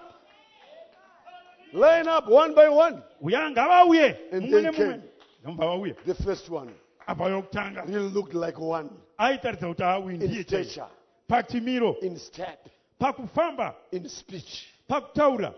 Line up one by one. Uya ngavauye And mumwe they nemumwe. came. Ndobva vauya. The first one Apa yokutanga really looked like one aitaridza kuti awi in ndiye chaiye. stature, Pachimiro, in step, pakufamba, in speech. pakutaura.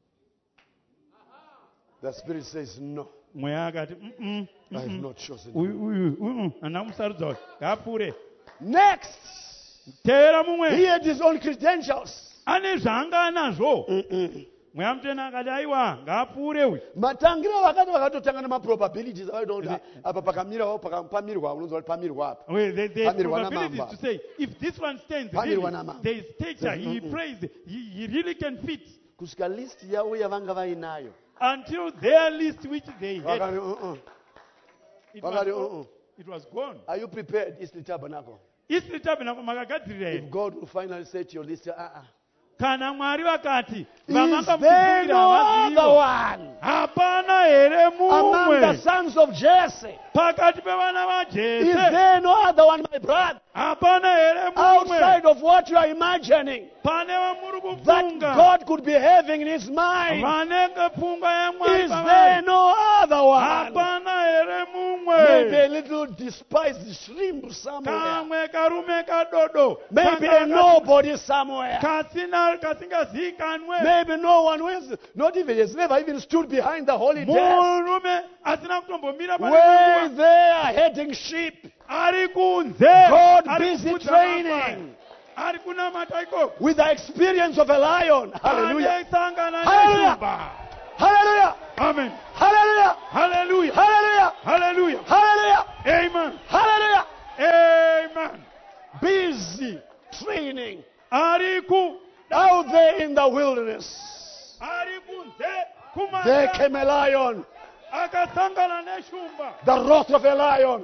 The Spirit says, no, Mweya akati "Mm-mm, I have mm-mm. not chosen uyu you. uyu uyu handina musarudza kuti ngapfuure." Next, Teera he mumwe had his own credentials. ane zvaanga anazvo. Mm-mm. Mweya mutena akati aiwa ngapfuure uyu. Matangira vakati vakatotanga nemaprobabilities avaita kuti apa pakamirawo pamirwa unonzwa kuti pamirwa apa. Wait, there, there is Pamirwa probabilities namamba. to say if this one stands, Pamirwa really, namamba. there is stature, he Mm-mm. prays, he, he really can fit. Kusvika list yavo yavanga vainayo. Until their list which they had, Vakati, uh-uh. it Vakati, was, uh-uh. it was gone. Are you prepared, Eastleigh Tabernacle? Eastleigh Tabernacle makagadzirira If here. God will finally say to your list, uh-uh. Kana Mwari vakati Is there vamakamukumbira no other havazivo, one hapana here among the mumwe sons of Jesse? pakati pevana Is vaJese, there no other one, my brother, hapana here outside mumwe of what you are imagining pane vamuri that kufunga God could be having in his mind? vanenge pfungwa yaMwari Is there pavari. no other one? Hapana here Maybe a mumwe, little despised shrimp somewhere. kamwe karume kadodo, Maybe a kanga- nobody somewhere. kasina kasingazikanwe, Maybe no one who is not even has never even stood behind the holy desk. murume asina kutombomira pane Way nguva, there heading sheep. ari kunze, God ari busy kufudza training. mafai, ari kunamata ikoko. With the experience of a lion. Hallelujah. Anesangana Hallelujah. neshumba. Hallelujah. Amen. Hallelujah. Hallelujah. Hallelujah. Hallelujah. Hallelujah. Amen. Hallelujah. Amen. Busy training Ari ku out there in the wilderness. ari kunze There kumanda came a lion, akasangana neshumba. the wrath of a lion.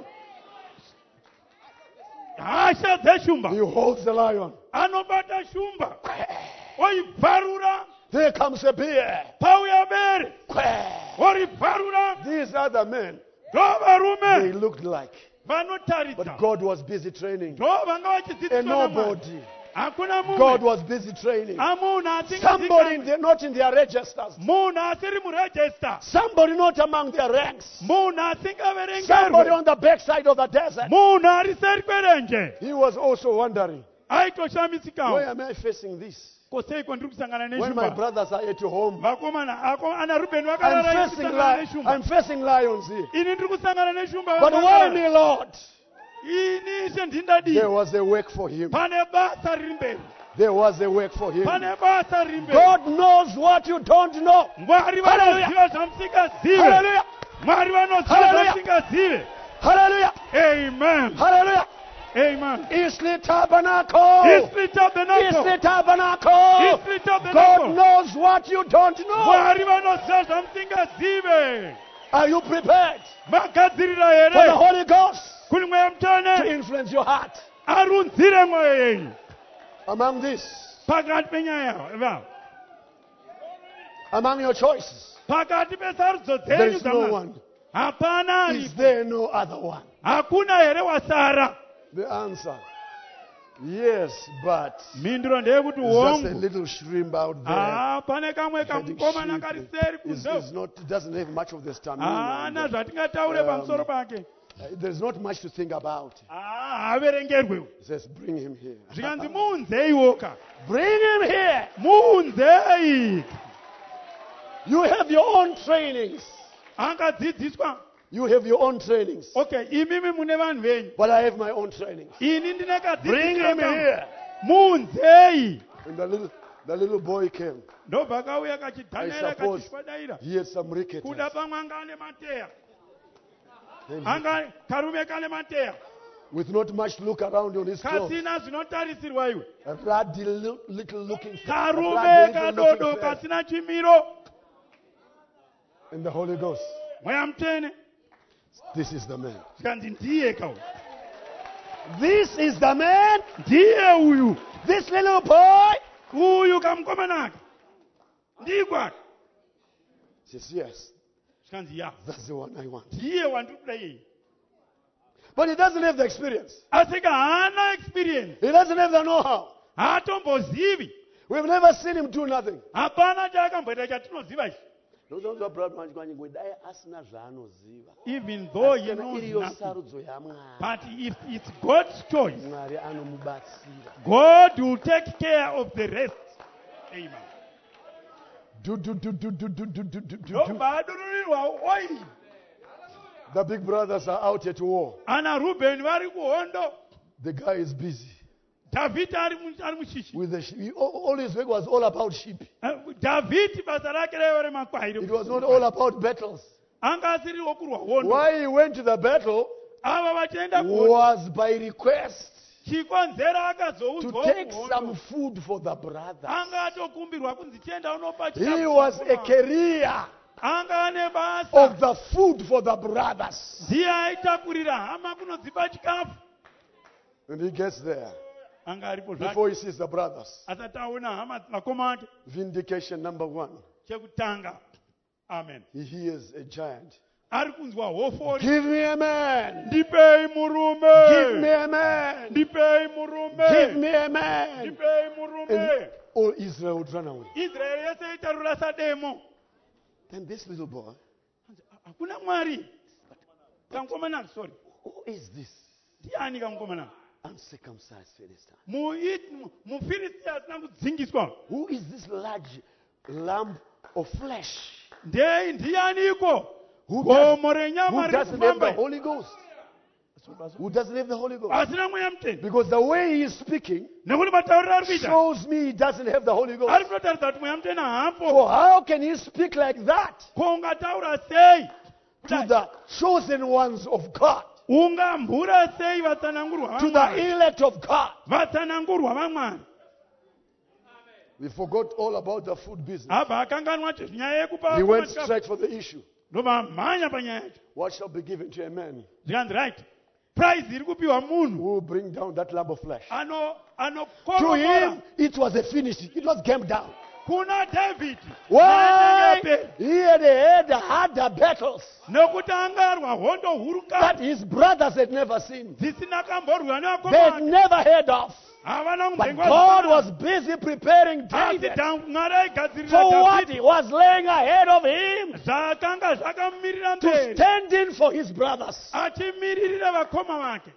Hasha dzeshumba. He holds the lion. Anobata shumba. Oibvarura. There comes a bear. Pauya bere. Oribvarura. These other men, they Ndovangarume looked like, but vanotaridza. God was busy training. Ndovanga A vachidzidziswa naMwari. nobody. Hakuna God munhu. was busy training. Amunhu Somebody in asingazikanwi. the, not in their registers. Munhu asiri murejesta. Somebody not among their ranks. Munhu Somebody asingaverengerwe. on the backside of the desert. Munhu ari seri kwerenje. He was also wondering, why Aitoshamisikawo. am I facing this? Koseiko ndiri kusangana When my neshumba. brothers are at home, Vakomana ako ana Rubeni I'm vakarara facing, kusangana li- neshumba. I'm facing lions here. Ini ndiri kusangana neshumba. But why vakarara. me, Lord? Ini ishe ndindadii. There was a work for him. Pane basa riri mberi. There was a work for him. Pane basa riri mberi. God knows what you don't know. Mwari Hallelujah. vanoziva zvamusingazive. Hallelujah. Mwari vanoziva Hallelujah. zvamusingazive. Hallelujah. Amen. Hallelujah. Amen. Eastleigh Tabernacle. Eastleigh Tabernacle. Eastleigh Tabernacle. Eastleigh God Tabernacle. knows what you don't know. Mwari vanoziva zvamusingazive. Are you prepared Magadzirira for the here. Holy Ghost Kuri mweya to mutone. influence your heart? Arunzire mwoyo yenyu. Among this, Pakati penyaya yava. among your choices, Pakati pesarudzo there dzenyu is no dzamwari. one. Hapana Is aripo. there no other one? Hakuna here wasara. The answer, yes, but Mhinduro ndeyekuti it's just a hongu. little shrimp out there. Ah, pane kamwe heading kamukomana kari sheep. seri It's, kunze. it's not, it doesn't have much of the stamina. Haana and, zvatingataure Um, pamusoro pake. uh, There's not much to think about. Ah, haverengerwe. He says, bring him here. Zvikanzi muunzei woka. Bring him here. Muunzei. You have your own trainings. Angadzidziswa. You have your own trainings. Okay, imimi mune vanhu venyu. But I have my own trainings. Ini ndine Bring him kadzidziswa. here. Muunzei. And the little, the little boy came. Ndobva kauya I kachidhanira suppose kachisvadaira. he had some rickets. Kuda pamwe anga ane mateya. And Anga karume kane mateya. with not much look around on his clothes. kasina zvinotarisirwa iwe, A ruddy li- little looking face. karume kadodo kasina chimiro. And the Holy Ghost. Mweya Mutene This is the man. zvikanzi ndiye kauyu, This is the man. ndiye uyu, This little boy. uyu kamukomana ake ndikwake. Says, yes, Zvikanzi ya, that's the one I want. ndiye wandiri kuda iye. But he doesn't have the experience. Asi haana experience, He doesn't have the know-how. haatombozivi, We've never seen him do nothing. hapana chaakamboita chatinoziva ichi. Even though he knows nothing, but if it's God's choice, God will take care of the rest. Amen. Do, do, do, do, do, do, do, do, do, do. Ndombaadururirwa oil. The big brothers are out at war. Ana Reuben vari kuhondo, The guy is busy. David ari mu- ari mushishi. With the sheep. He- all all his work was all about sheep. Eh, David basa rake raiva remakwai. It was not all about battles. Anga asiriwo kurwa hondo. Why he went to the battle Ava vachienda kuhondo, was by request chikonzera to akazoudzwa take kuhondo. some food for the brothers. Anga atokumbirwa kunzi tienda unopa He chikafu was a kuvakomana. carrier Anga ane basa. of the food for the brothers. Ndiye aitakurira hama kunodzipa chikafu. And he gets there Anga aripo zvake. before he sees the brothers. Asati aona hama vakoma ake. Vindication number one. Chekutanga. Amen. He hears a giant. Ari kunzwa hofori. Give me a man. Ndipei murume. Give me a man. Ndipei murume. Give me a man. Ndipei And murume. all Israel would run away. Israeli yese itarura sademo. Then this little boy, Hakuna mwari. Kamukomana, sorry. who is this Ndiani kamukomana? uncircumcised Philistine? Mu- Mufilisti asina kudzingiswa. Who is this large lump of flesh? Ndei ndiani iko? Who, does, Gomo renyama who riri doesn't have the kufamba. Holy Ghost? Who doesn't have the Holy Ghost? Asina mweya Mutene. Because the way he is speaking Nekuti matauriro ari kuita. shows me he doesn't have the Holy Ari Ghost. kunotaridza kuti mweya Mutene haapo. So how can he speak like that Ko ungataura sei? to the chosen ones of God, Ungambura sei vatsanangurwa to the vaMwari? elect of God? Vatsanangurwa vaMwari. We forgot all about the food business. Abva akanganwa kuti nyaya yekupa He went vakoma chikafu. straight for the issue. Ndovamhanya panyaya yacho. What shall be given to a man Zvikanzi right. Prize iri kupiwa who munhu will bring down that lump of flesh? ano To anokoromora him, it was a finish. It was game down. kuna David. Why? Naanenge He had had harder battles nekuti angarwa hondo huru that kare his brothers had never seen. dzisina kamborwa They had nevakomana. never heard of. Havana But kumudzengi God wazivana. was busy preparing Asi David ta- Mwari aigadzirira for what David he was laying ahead of him zvakanga zvakamirira to mberi, stand in for his brothers. achimiririra vakoma vake.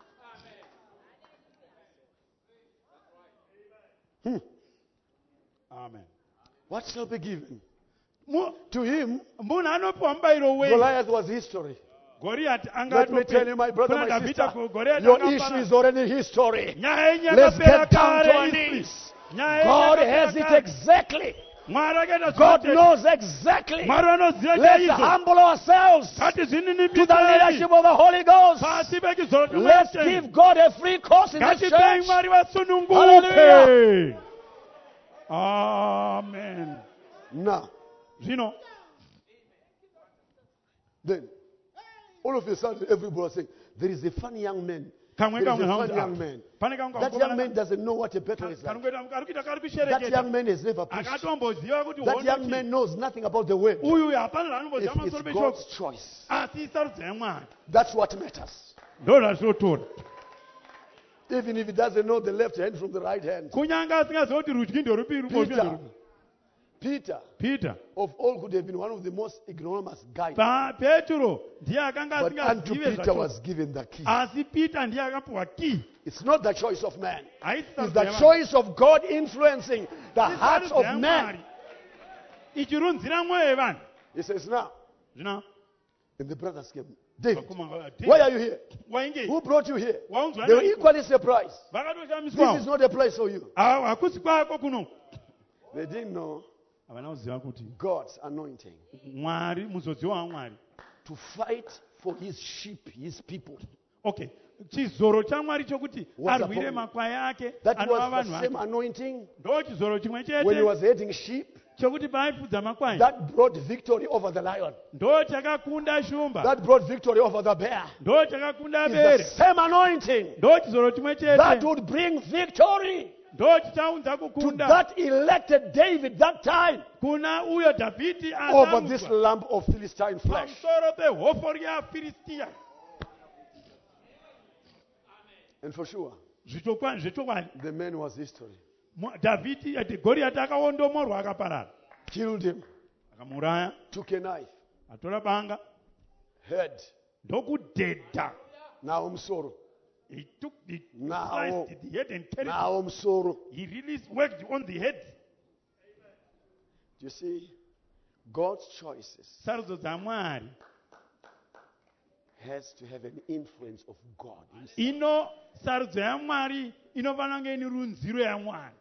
Hmm. Amen. What shall be given? Mu- To him, munhu anopiwa mubayiro wei. Goliath was history. Goriati anga Let me atope- tell you, my brother, kuna my Davhidha sister, ku- Goriati your anga issue fara- is already history. nyaya yenyu Let's yakapera get down to kare our isi. knees. Nyaya yenyu God yakapera has it kare. exactly. Mwari akaita God zvose. knows exactly. Mwari anoziva Let's chaizvo. humble ourselves Ngati to the zvininipitsei leadership of the Holy Ghost. pasi pekizoro Let's give God a free course in this ngatipei church. Mwari vasununguke. Hallelujah. Amen. Now, Zvino then, all of a sudden, everybody was saying, there is a funny young man. kamwe There is a kamwe funny young man. pane kamwe That young man doesn't know what a battle is like. karikuita kari That kushereketa young man has never preached. akatomboziva kuti That hondo young chii. man knows nothing about the word. Uyu hapana zvaanombozva If pamusoro it's peshoko God's choice, asi isarudzo yaMwari that's what matters. ndo zvazvinotora. Even if he doesn't know the left hand from the right hand. Kunyanga asingaziva kuti rudyi ndorupi ruboshwe Peter, ndorupi. Peter, Peter of all, could have been one of the most ignominious guys. Pa- Petro ndiye akanga But unto asingazive Peter zvacho. was given the key. Asi Peter ndiye akapiwa key. It's not the choice of man. Haisi It's sarudzo the yaMwari. choice of God influencing the hearts Isarudzo of man. yaMwari. Ichirunzira mwoyo yevanhu. He says, now, Zvino and the brothers came. David, vakoma va- why are you here? wainge Who brought you here? waunzwa They were naiko. equally surprised. This Vakatoshamiswawo. is not a place for you. Ah, hakusi kwako kuno. They didn't know Havana kuziva kuti God's anointing Mwari muzodziwa waMwari. to fight for his sheep, his people. Okay. chizoro chamwari chokuti What's the arwire problem? makwai ake That anova was vanhu the same vake. anointing Ndo chizoro chimwe when he chete was heading sheep chokuti paaifudza makwai that brought victory over the lion, ndo chakakunda shumba, that brought victory over the bear. ndo chakakunda It's bere, the same anointing ndo chizoro chimwe that chete would bring victory ndo chichaunza to kukunda that elected David that time kuna uyo Dhavhidhi over this asarudzwa lump of Philistine flesh. pamusoro pehofori yaFiristia. And for sure, Zvichokwa- zvechokwadi the man was history. Mwa- Dhavhidhi ati Goriati akaondomorwa akaparara, Killed him, akamuraya, took a knife, atora banga head, ndokudhedha. now umsoro, He took the Now- sliced the head and carried it. now umsoro. He really worked on the head. You see, God's choices Sarudzo dzaMwari has to have an influence of God. ino sarudzo yaMwari inofanira kunge ine runziro yaMwari.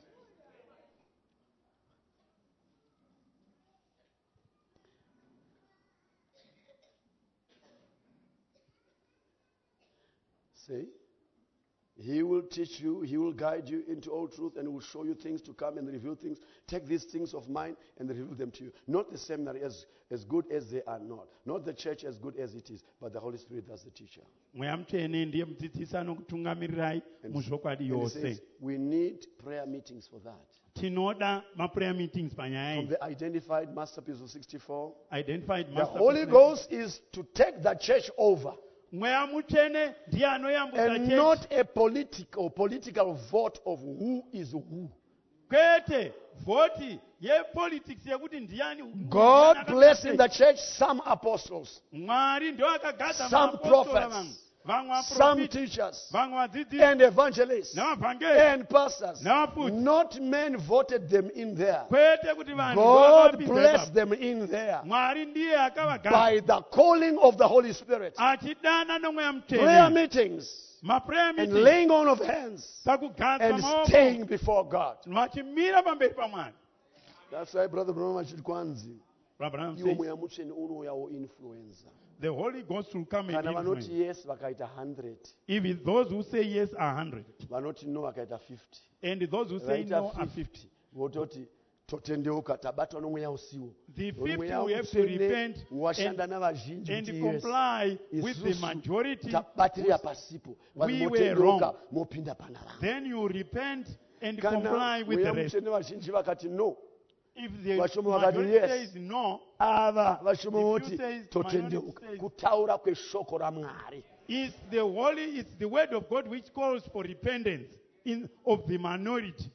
See? He will teach you, he will guide you into all truth, and will show you things to come and reveal things. Take these things of mine and reveal them to you. Not the seminary as, as good as they are not. Not the church as good as it is, but the Holy Spirit as the teacher. Mweya Mutsvene ndiye mudzidzisi anokutungamirirai And, muzvokwadi and he yose. says, we need prayer meetings for that. Tinoda maprayer meetings panyaya From iyi. the identified masterpiece of sixty-four, Identified the masterpiece. Holy Ghost is to take the church over. Mweya Mutsvene ndiye anoyambutsa And chechi. not a political political vote of who is who. Kwete vhoti yepolitics yekuti ndiani. God ndiani blessed in akagadzira the church some apostles, Mwari ndio akagadza some maapostoli vamwe. prophets, Vamwe some vaprofita, teachers, vamwe vadzidzisi, and evangelists, navabhangeri, and pastors. navapfudzi. Not men voted them in there. Kwete kuti vanhu God ndovakapinza blessed ipapo. them in there Mwari ndiye akavagadzira by the calling of the Holy Spirit. achidana nomweya Prayer Mutsvene. meetings Maprayer and meetings laying on of hands pakugadza and maoko staying before God. vachimira pamberi paMwari. That's why Brother Branham achiti kwanzi Abraham iwo says, mweya mutsvene unouyawo influenza. the Holy Ghost will come and Kana influence. vanoti yes vakaita one hundred, Even those who say yes are one hundred. vanoti no vakaita fifty, And those who say vaita no are fifty. fifty vototi totendeuka tabatwa nomweya usiwo. The Mweya fifty we have to mutsvene repent washanda and, navazhinji and kuti yes comply with the isusu majority. tabatirira pasipo vanhu we were motendeuka wrong. mopinda pana vanhu. Then you repent and Kana comply with mweya the rest. mutsvene vazhinji vakati no, If the Vashoma vakati majority yes. says no, ava vashoma If you voti say- totendeuka, minority says- kutaura kweshoko ramwari. it's the holy, it's the word of God which calls for repentance in of the minority.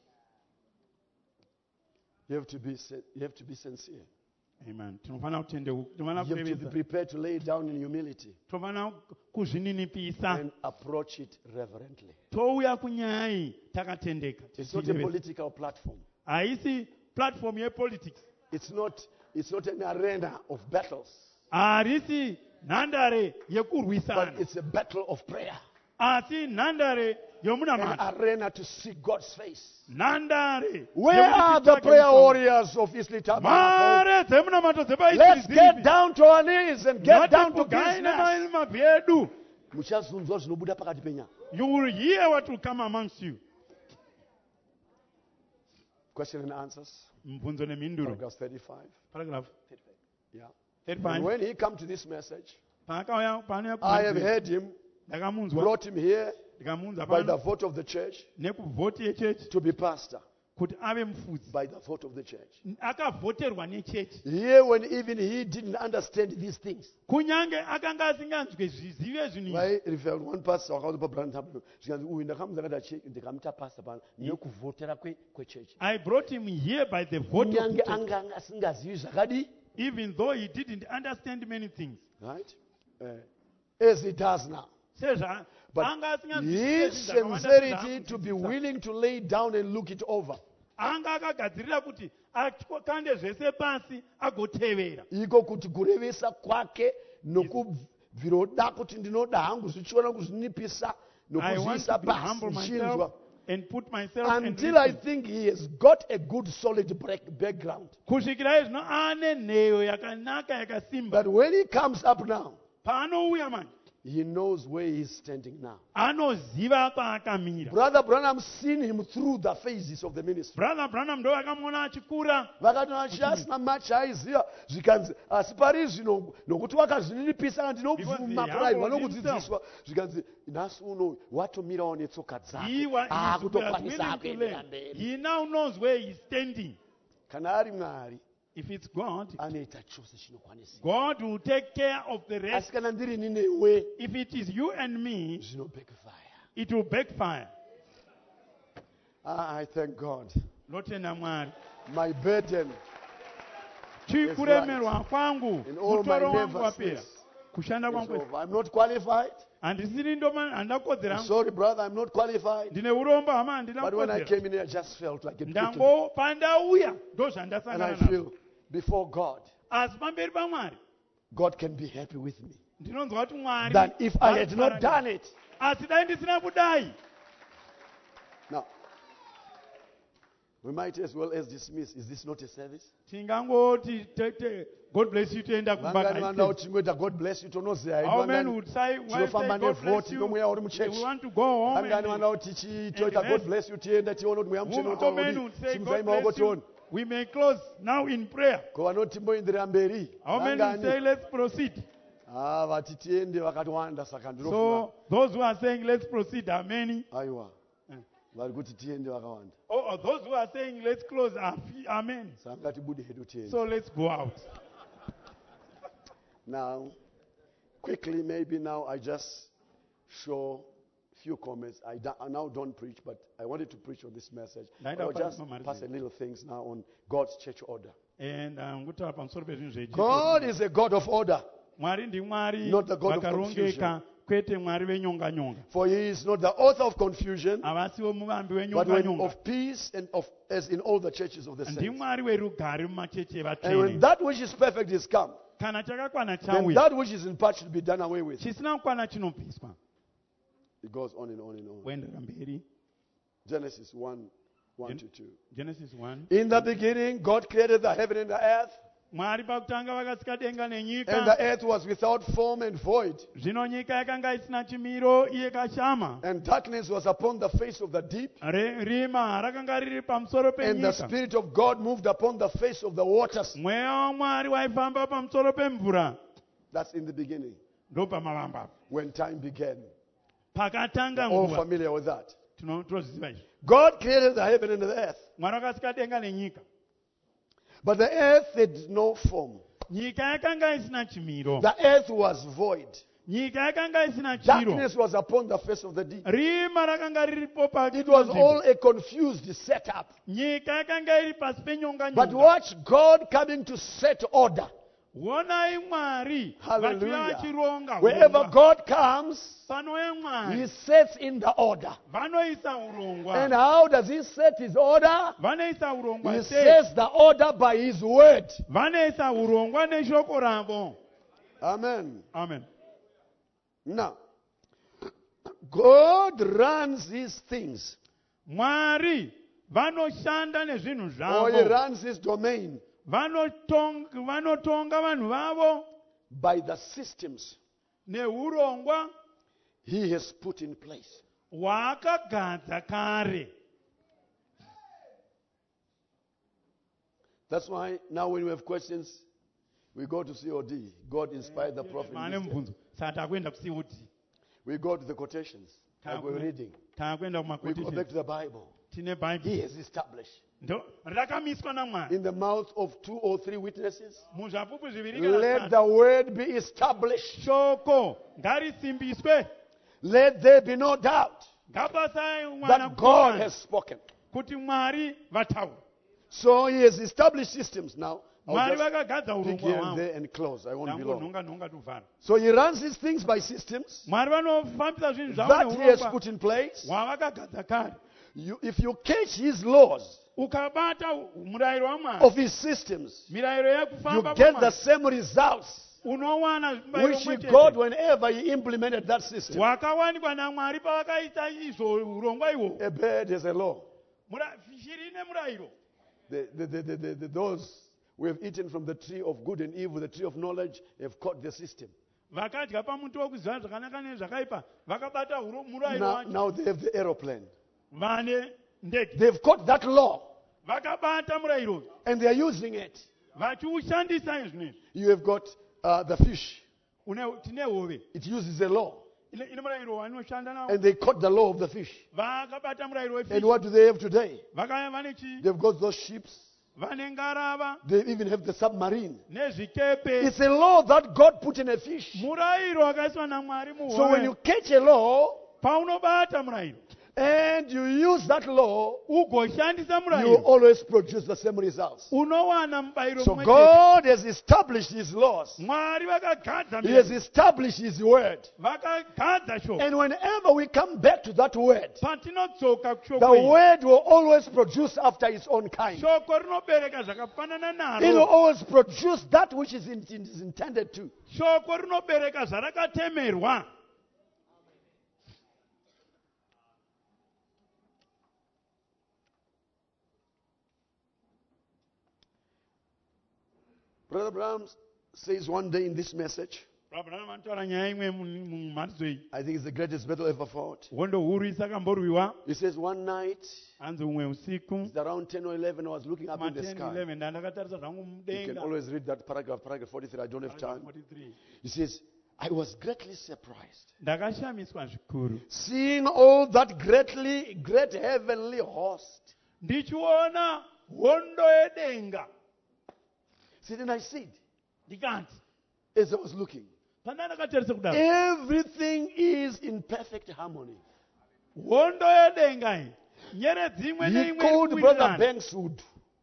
You have to be sen- you have to be sincere. Amen. Tinofanira kutendeuka, tinofanira You have to be kurevedza, prepared to lay it down in humility tinofanira kuzvininipisa, and approach it reverently. touya kunyaya iyi takatendeka. It's not a tichirevedza. political platform. Haisi platform yepolitics, It's not it's not an arena of battles, harisi nhandare but yekurwisana, it's a battle of prayer. asi nhandare An yomunamata, arena to seek God's face. nhandare Where yekuti are the titsvake prayer Musoro. warriors of Eastleigh Tabernacle? Mare dzemunamato Let's dzepaIsraeri get down to our knees and get down to Ngatipugai business. nemabvi edu. Muchazunzwa zvinobuda pakati penyama. You will hear what will come amongst you. Question and answers. Mibvunzo nemhinduro. Paragraph thirty-five. Paragraph Yeah. thirty-five. And when he come to this message, Paakauya paanouya I have kumadziro, heard him, ndakamunzwa, brought him here ndikamunza by the pano vote of the church nekuvhoti yechechi to be pastor, kuti ave mufudzi. by the vote of the church. Akavhoterwa nechechi. Here when even he didn't understand these things. Kunyange akanga asinganzwe zvizive zvinhu izvi. Why referred one pastor wakauza pabrand tabernacle. Zvikanzi uyu ndakamuza kada church ndikamuita pastor pano nekuvhotera kwe kwechurch. I brought him here by the vote of Kunyange the church, anga anga asingazivi zvakadi, even though he didn't understand many things. right? Uh, as he does now. Sezva But anga asinganzwisise his zvinhu zvakawanda sincerity to be sezvaanozwisisa. willing to lay down and look it over. Anga akagadzirira kuti akande zvese pasi agotevera. Iko kuti kurevesa kwake nokubviroda kuti ndinoda hangu zvichiona kuzvinipisa I want nokuzviisa to be humble pasi myself zvinzwa. and put myself and Until I listen. think he has got a good solid break, background. Kusvikira izvino ane nheyo yakanaka yakasimba. But when he comes up now, Paanouya manje, He knows where he's standing now. anoziva paakamira. Brother Branham seen him through the phases of the ministry. Brother Branham ndo akamuona achikura. Vakatona chasina machi aiziva zvikanzi asi pari zvino nokuti wakazvinipisa ndinobvuma pride vanokudzidziswa zvikanzi nhasi uno watomirawo netsoka He dzake wa- he is akutokwanisa willing to kuenderera learn. mberi. He now knows where he's standing. Kana ari Mwari If it's God, anoita chose chinokwanisika. God will take care of the rest. Asi kana ndiri newe If it is you and me, zvinobekfire. it will backfire. Ah, I thank God. Lotenda Mwari. My burden Chikuremerwa kwangu, in all my mutoro wangu wapera. nervousness Kushanda is kwangu. over. I'm not qualified. Handisiri ndoma I'm handakodzera. sorry, brother, I'm not qualified. Ndine uromba hama handina But when I kodzera. came in here, I just felt like it quickened. Ndango pandauya ndo And I zvandasangana feel nazvo. before God, Asi pamberi paMwari God can be happy with me. ndinonzwa kuti Mwari Than if I had not done it. asi dai ndisina kudai. Now, we might as well as dismiss. Is this not a service? Tingangoti te- te- God bless you toenda Vangani vanda kumba. kuti chingweta God bless you tonoziya How many vangani would say, why say tinofamba God bless nevhoti you? nomweya uri We muchechi want to go home. vangani and- vanda kuti tichitoita and God rest. bless you tienda tione kuti mweya muchena Who- how many would say simudzai God maoko bless you? tione We may close now in prayer. ko vanoti timboenderera mberi How many would say vangani let's proceed? ah vati tiende vakatowanda saka ndinofunga So those who are saying let's proceed are many. aiwa Eh. vari kuti tiende vakawanda Oh, oh, those who are saying let's close are, fe- are many. saka ngatibude hedu tiende So let's go out. now quickly maybe now I just show few comments. I, do, I now don't preach, but I wanted to preach on this message. Naida I will pa- just pa- pass a little things now on God's church order. And um, ngutaura pamusoro pezvinhu zvechipo. God is a God of order, Mwari ndimwari Not the God of vakarongeka, kwete Mwari venyonga nyonga. for He is not the author of confusion, Havasiwo muvambi but wenyonga when nyonga. of peace and of as in all the churches of the saints. Ndimwari werugare mumachechi And when evatsvene. that which is perfect is come, Kana chakakwana then chauya, that which is in part should be done away with. chisina kukwana chinobviswa. It goes on and on and on. Kuendera mberi. Genesis one, one Gen- to two. Genesis one. In the beginning, God created the heaven and the earth, Mwari pakutanga vakasika denga and the nenyika. earth was without form and void, Zvino nyika yakanga isina chimiro iye kashama. and darkness was upon the face of the deep, Re- Rima rakanga riri pamusoro and the penyika. Spirit of God moved upon the face of the waters. Mweya waMwari waifamba pamusoro pemvura. That's in the beginning, Ndo pamavamba. when time began. Pakatanga All nguva. familiar with that. Tino- Tinoziva izvi. God created the heaven and the earth, Mwari wakasika denga nenyika. but the earth had no form. Nyika yakanga isina chimiro. The earth was void. Nyika yakanga isina chiro. Darkness was upon the face of the deep. Rima rakanga riripo It was all panzvimbo. a confused setup. Nyika yakanga iri pasi penyonga But nyonga. watch God coming to set order. Honai Mwari Hallelujah. vachiva vachironga Wherever urongwa. God comes, Panouya He Mwari sets in the order. vanoisa And urongwa. how does He set His order? Vanoisa urongwa He sei? sets the order by His word. Vanoisa urongwa neshoko ravo. Amen. Amen. Now, God runs His things, Mwari vanoshanda nezvinhu or He zvavo. runs His domain Vanotong- Vanotonga vanhu vavo by the systems neurongwa He has put in place. hwaakagadza kare. That's why now when we have questions, we go to C O D. God inspired the prophet. Mane in this mubvunzo. Saka takuenda kuC O D. We go to the quotations, like we're reading. Takuenda We go back kumaquotation. to the Bible. Tine He Bible. has established Ndo rakamiswa naMwari. in the mouth of two or three witnesses. Muzvapupu zviviri kana Let zvitatu. the word be established. Shoko ngarisimbiswe. Let there be no doubt Ngapasai mwana that God kuona has spoken. kuti Mwari vataura. So He has established systems now. I'll Mwari just vakagadza pick urongwa here and hwavo. there and close. I won't be long. Ndangonhonga nhonga tuvhara. So He runs His things by systems Mwari vanofambisa zvinhu zvavo that He has neurongwa put in place. hwavakagadza kare. You, if you catch His laws Ukabata murayiro waMwari, of His systems, mirayiro you yekufamba get the paMwari, same results unowana which zvibayiro He mwechete. got whenever He implemented that system. Hwakawanikwa naMwari pavakaita izvo urongwa ihwo. A bird has a law. Mura- Shiri nemurayiro. The, the, the, the, the, the, those who have eaten from the tree of good and evil, the tree of knowledge, have caught the system. vakadya pamuti wokuziva zvakanaka nezvakaipa vakabata huro- murayiro Now, wacho now they have the aeroplane. vane ndege They've caught that law vakabata murayiro and they are using it. vachiushandisa izvinezvi. You have got uh, the fish. Une- tine hove It uses a law. ine ine murayiro wanoshanda nawo And they caught the law of the fish. vakabata murayiro And wefishi what do they have today? vakaya vane chi They've got those ships. vane ngarava They even have the submarine. nezvikepe. It's a law that God put in a fish. Murayiro wakaiswa namwari So when you muhove. catch a law Paunobata murayiro and you use that law, ugoshandisa you murayiro always produce the same results. unowana mubayiro So mumwe chete. God has established His laws. Mwari vakagadza He has mirayiro. established His word. Vakagadza shoko. And whenever we come back to that word, Patinodzoka the kushoko iri, word will always produce after its own kind. shoko rinobereka zvakafanana It will naro. always produce that which is in- it is intended to. Shoko rinobereka zvarakatemerwa. Brother Branham says one day in this message, Abraham anotaura nyaya imwe mu- mumharidzo iyi. I think it's the greatest battle ever fought. Hondo huru isakamborwiwa. He says one night, Anzi umwe usiku it's around ten or eleven, I was looking up in the ma10 sky. eleven ndandakatarisa zvangu You can mudenga. always read that paragraph, paragraph forty-three. I don't have time. forty-three. He says, I was greatly surprised, Ndakashamiswa zvikuru seeing all that greatly, great heavenly host. ndichiona hondo yedenga. See, then I said, Ndikati as I was looking, pandandakatarisa kudaro everything is in perfect harmony. hondo yedenga iyi nyeredzi imwe He neimwe called iri Brother kuwirirana. Banks Wood.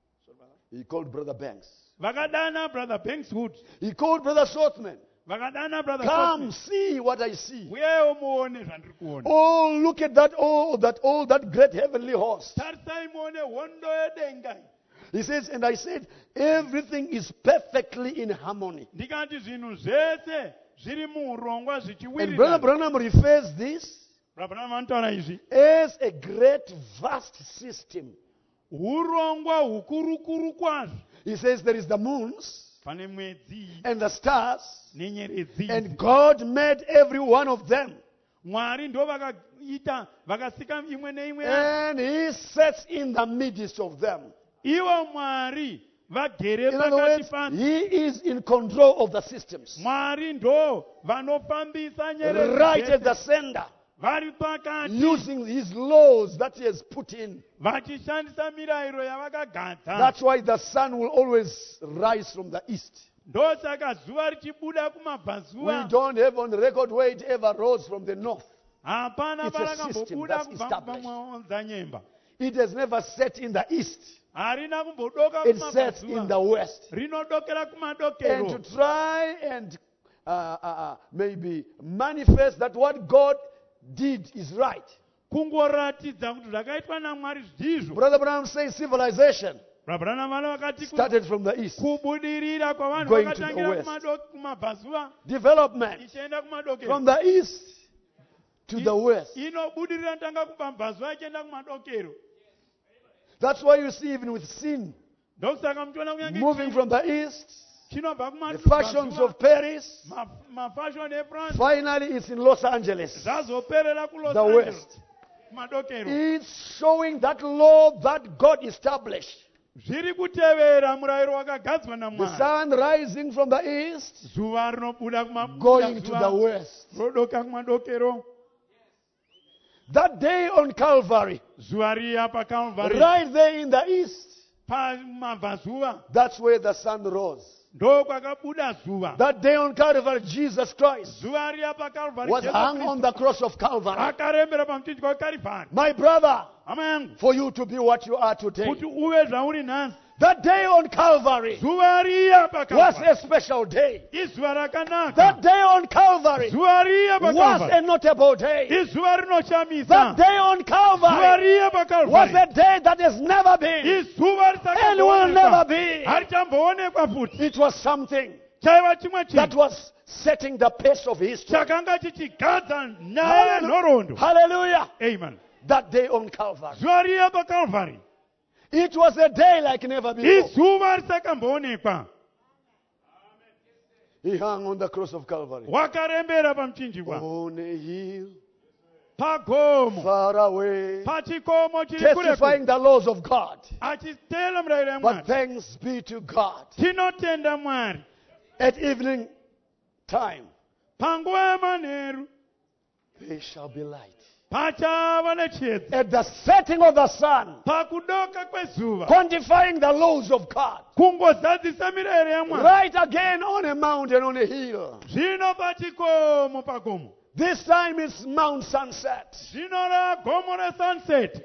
He called Brother Banks. Vakadana brother Bankswood, He called Brother Saltman. vakadana brother Come, Saltman. see what I see. Uyewo muone zvandiri kuona. Oh, look at that, oh, that, all that great heavenly host. Tarisai muone hondo yedenga iyi. He says, and I said, everything is perfectly in harmony. Ndikati zvinhu zvese zviri muurongwa And Brother zvichiwirirana. Branham refers this Abraham anotaura izvi. as a great, vast system. Urongwa hukurukuru kwazvo. He says there is the moons Pane mwedzi and the stars, nenyeredzi. and God made every one of them. Mwari ndo vakaita vakasika imwe neimwe. And He sets in the midst of them. Ivo Mwari vagere In other pakati words, panhu. He is in control of the systems. Mwari ndo vanofambisa nyeredzi Right at dzese. the center, Vari pakati using His laws that He has put in. vachishandisa mirayiro yavakagadza. That's why the sun will always rise from the east. Ndosaka zuva richibuda We kumabvazuva. don't have on record where it ever rose from the north. Hapana It's a system parakambobuda that's kubva established. pamwaonzanyemba. It has never set in the east. Harina kumbodoka It sets in the kumabvazuva. west. Rinodokera And kumadokero. to try and uh, uh, uh, maybe manifest that what God did is right. Kungoratidza kuti zvakaitwa naMwari ndizvo. Brother Branham says civilization Rabhurana vana vakati ku- started from the east. kubudirira kwavanhu Going to the vakatangira west. kumado- kumabvazuva Development ichienda kumadokero. from the east to the west. Inobudirira ntanga kumabvazuva ichienda kumadokero. That's why you see even with sin Ndokusaka muchiona kunyange moving chi- from the east, chinobva the fashions kumabvazuva, of Paris, ma- mafashion eFrance finally it's in Los Angeles, zvazoperera kuLos the Angeles west. kumadokero. It's showing that law that God established. Zviri kutevera murayiro wakagadzwa The naMwari. sun rising from the east, Zuva rinobuda going to the kumazuva west. rodoka kumadokero. That day on Calvary, Zuva riya paKalvari right there in the east, pamabvazuva that's where the sun rose. ndo kwakabuda zuva. That day on Calvary, Jesus Christ Zuva riya paKalvari was Jesu hung Kristu on the cross of Calvary. akarembera pamuchinjikwa weKarivhari. My brother, Hama yangu for you to be what you are today. kuti uve zvauri nhasi. That day on Calvary Zuva riya was paKalvari a special day. izuva rakanaka. That day on Calvary Zuva riya was paKalvari a notable day. izuva That rinoshamisa. day on Zuva Calvary riya was paKalvari a day that has never been izuva and will never risakamboonekwa be. harichamboonekwa futi. It was something Chaiva chimwe that chinhu was setting the pace of history. chakanga chichigadza nhaya nhoroondo. Hallelujah. Amen. That day on Calvary. Zuva riya paKalvari It was a day like never before. izuva risakamboonekwa. He hung on the cross of Calvary. wakarembera pamuchinjikwa On a hill pagomo far away, pachikomo chiri kure testifying the laws of God. achitela murayiro But yamwari. thanks be to God. Tinotenda Mwari. At evening time, Panguva yamanheru there shall be light. pachava nechiedza. At the setting of the sun, Pakudoka kwezuva quantifying the laws of God. kungozadzisa mirayiro yamwari. Right again on a mountain, on a hill. Zvino pachikomo pagomo. This time it's Mount Sunset. Zvino ragomo resunset.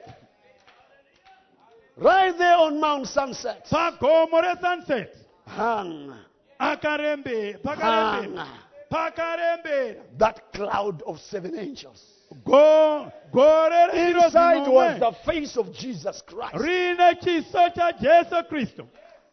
Right there on Mount Sunset. Pagomo resunset. Hung. Akarembe. Hung. Pakarembera. Pakarembera. That cloud of seven angels. Go. Gore rezviro Inside was zvinomwe. the face of Jesus Christ. Rine chiso chaJesu Kristu.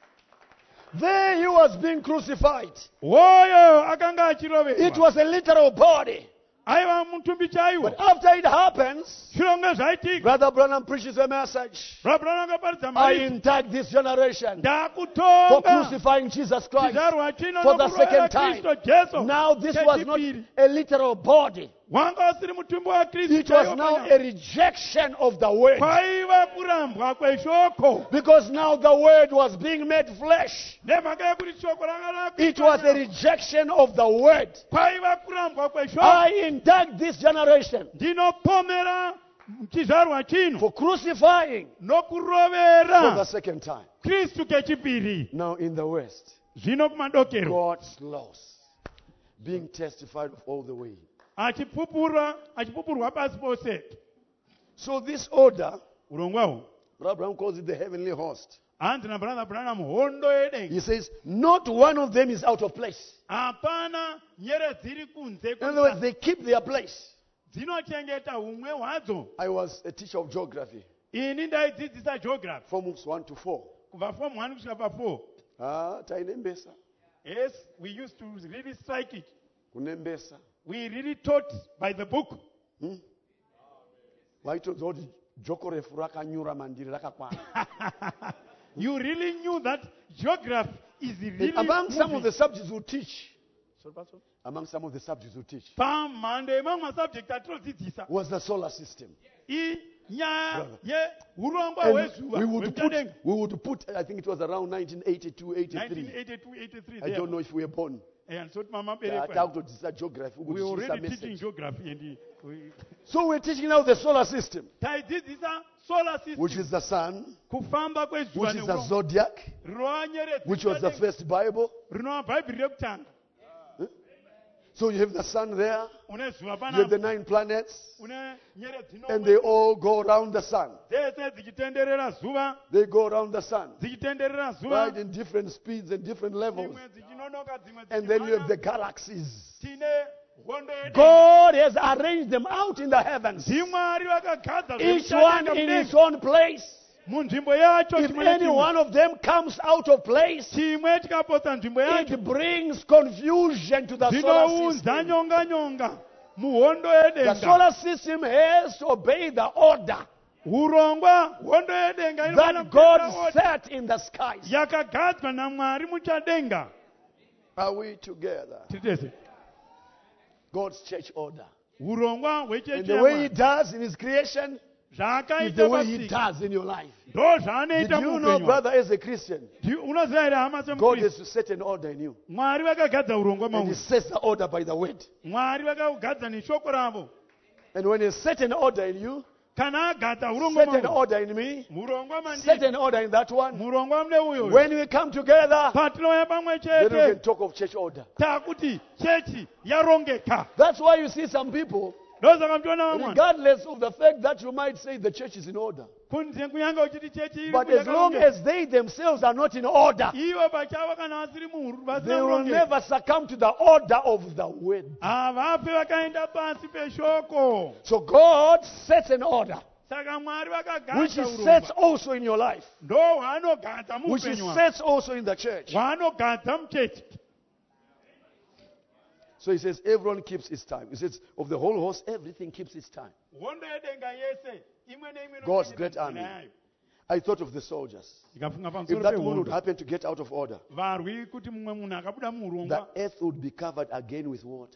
There he was being crucified. Woyo akanga It achiroverwa. was a literal body. Aiva mutumbi chaiwo. But after it happens, Zvironge zvaitika. Brother Branham preaches a message. Rabhurana akaparidza I mariri. intake this generation for Ndakutonga. crucifying Jesus Christ Chizarwa chino for the nokurova second time. Kristu Jesu. Now this was not Chechipiri. a literal body. Wanga usiri mutumbi waKristu. It was now a rejection of the word. Kwaiva kurambwa kweshoko. Because now the word was being made flesh. Nemhaka yekuti shoko ranga It was a rakuitwa. rejection of the word. Kwaiva kurambwa kweshoko. I intake this generation Ndinopomera chizarwa chino for crucifying for the nokurovera second time. Kristu kechipiri. Now in the West, Zvino kumadokero God's laws being testified of all the way. achipupura achipupurwa pasi pose. So this order, Urongwawo Abraham calls it the heavenly host. hanzi nabrother Branham hondo yedenga. He says, not one of them is out of place. Hapana nyere dziri kunze In other words, kwemba. they keep their place. Dzinochengeta umwe hwadzo. I was a teacher of geography, Ini ndaidzidzisa geography forms one to four. kubva form one kusvika pa four. Ah, tainembesa, Yes, we used to really strike it. kunembesa. We really taught by the book. Hmm? Vaitodza kuti joko refu rakanyura mandiri rakakwana. You really knew that geography is really Among some of moving. the subjects we teach, among some of the subjects we teach, Pamhando yemamwe subject atinodzidzisa was the solar system. inyaya Brother. yeurongwa And hwezuva we would put, hwemuchadenga. we would put, I think it was around nineteen eighty-two, nineteen eighty-three. eighty-two eighty-three I don't know if we were born. andisoti mama berekwa. Takutodzidza geography, We kudzidzisa already teaching message. geography and we- So we're teaching now the solar system, taidzidzisa solar which system is the sun, kufamba kwezuva which is the neurongwa. zodiac, Rinova nyeredzi which was the nechadenga. first Bible. Rinova bhaibheri rekutanga. So you have the sun there, Une zuva you have panapa. the nine planets, Une nyeredzi and nomwe. they all go around the sun. Dzese dzichitenderera zuva. They go around the sun, Dzichitenderera zuva. right, in different speeds and different levels. Dzimwe dzichinonoka dzimwe And then you have the dzichimhanya. galaxies. Tine hondo yedenga. God has arranged them out in the heavens, Ndimwari vakagadza each zvekuchadenga one in mudenga. its own place. Munzvimbo yacho If chimwe any nechimwe. one of them comes out of place, Chimwe chikapotsa nzvimbo yacho it brings confusion to the solar zvinounza system. nyonga nyonga muhondo The yedenga. solar system has to obey the order Urongwa hondo yedenga inofanira that God kuteerera order set in the skies. yakagadzwa naMwari muchadenga. Are we together? Tiri tese. God's church order. Urongwa And hwechechi the way He yaMwari does in His creation is zvaakaita the way He pasika does in your life. ndo Did zvaanoita you know, muupenyu. brother, as a Christian, Unoziva here hama God semukristu. has to set an order in you. Mwari vakagadza urongwa And He mauri. sets the order by the word. Mwari vakagadza neshoko ravo. And when He set an order in you, Kana agadza urongwa set an mauri. order in me, Murongwa set mandiri. an order in that one. Murongwa mune uyo. When we come together, Patinouya pamwe then we can chete talk of church order. takuti chechi yarongeka. That's why you see some people, Ndosaka mutiona vamwe regardless of the fact that you might say the church is in order, kunze kunyanga uchiti chechi iri but as long yakarongeka. as they themselves are not in order, Ivo pachavo kana vasiri muru they vasina will kurongeka. never succumb to the order of the word. Havafe vakaenda pasi peshoko. So God sets an order, Saka Mwari which He vakagadza sets urongwa. also in your life, Ndo hwaanogadza which He muupenyu hwako. sets also in the church. Hwaanogadza muchechi. So He says, everyone keeps its time. He says, of the whole host, everything keeps its time. Hondo yedenga yese imwe neimwe God's inofanira great kuva army. nayo. I thought of the soldiers. Ndikafunga If pamusoro that moon would pehondo. happen to get out of order, Varwi kuti mumwe munhu akabuda the muurongwa, earth would be covered again with water.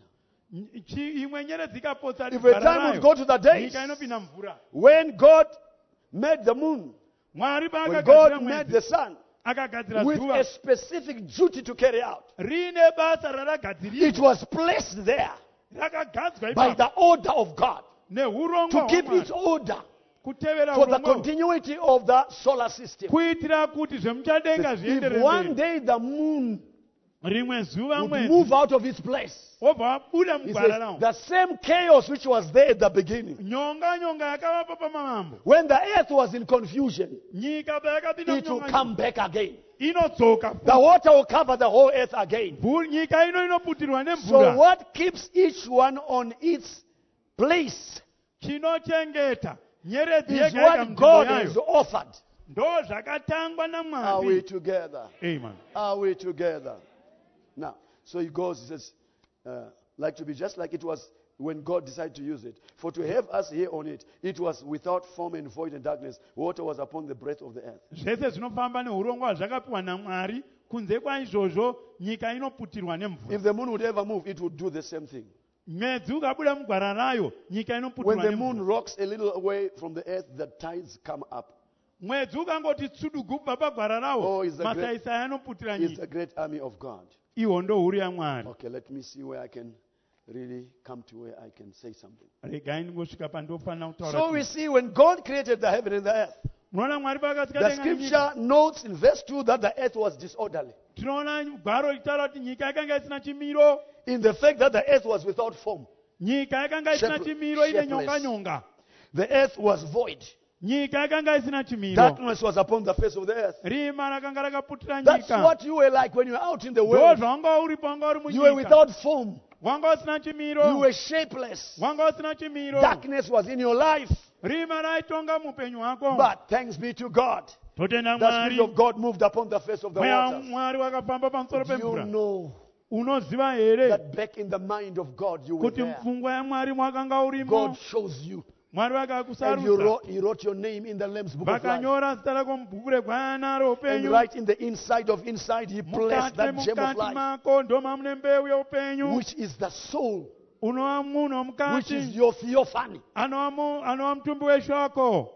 chi- imwe nyeredzi ikapotsa If a gwara time would rayo, go to the days nyika inopinda mvura. when God made the moon, Mwari when paakagadzira God made the mwedzi, sun, akagadzira with zuva a specific duty to carry out, rine basa it raragadzirirwa, was placed there rakagadzwa by ipapo the order of God neurongwa to keep its hwaMwari, order kutevera for the urongwa continuity of the solar system. kuitira kuti zvemuchadenga If one zvienderere day the moon rimwe zuva would mwedzi move out of its place, wobva wabuda he mugwara says, rawo, the same chaos which was there at the beginning, nyonga nyonga yakavapo pamamambo, when the earth was in confusion, nyika payakapinda it will munyonga come back again. inodzoka The futi. water will cover the whole earth again. Mvu- nyika ino inoputirwa So nemvura. what keeps each one on its place Chinochengeta nyeredzi is yega yega what munzvimbo God has yayo offered. ndo zvakatangwa Are we naMwari. together? Amen. Are we together? Now, so he goes, he says, uh, like to be just like it was when God decided to use it. For to have us here on it, it was without form and void and darkness. Water was upon the breadth of the earth. Zvese zvinofamba neurongwa zvakapiwa naMwari. Kunze kwaizvozvo nyika inoputirwa nemvura. If the moon would ever move, it would do the same thing. Mwedzi ukabuda mugwara rayo, nyika When inoputirwa the moon nemvura. rocks a little away from the earth, the tides come up. Mwedzi ukangoti tsudugu kubva pagwara rawo, Oh, is the great- masaisai anoputira It's nyika. the great army of God. Iwo ndo huru yaMwari. Okay, let me see where I can really come to where I can say something. Regai ndingosvika pandofanira kutaura. So we see when God created the heaven and the earth, Munoona Mwari pakasika the denga nenyika. scripture notes in verse two that the earth was disorderly. Tinoona gwaro richitaura kuti nyika yakanga isina chimiro. In the fact that the earth was without form, Nyika yakanga isina Shape- chimiro, ine shapeless. nyonga nyonga. the earth was void. Nyika yakanga isina chimiro. Darkness was upon the face of the earth. Rima rakanga rakaputira That's nyika. what you were like when you were out in the Ndo world. zvawanga uripo, wanga uri You were munyika. without form. Wanga usina You chimiro. were shapeless. Wanga usina chimiro. Darkness was in your life. Rima raitonga mupenyu hwako. But thanks be to God, Totenda the Spirit Mwari. of God moved upon the face of the Mweya waters. Mwari wakafamba pamusoro You pemvura. know Unoziva here that back in the mind of God you were kuti there. mupfungwa yaMwari mwakanga urimo. God chose you. Mwari And you vakakusarudza. wrote, he wrote your name in the Lamb's book of life. Vakanyora zita rako mubhuku regwayana And roupenyu. right in the inside of inside, he placed Mukati that gem of mukati life, mako ndo mamune mbeu yeupenyu. which is the soul, Unova munhu which is mukati. your theophany. Anova mu- anova mutumbi weshoko.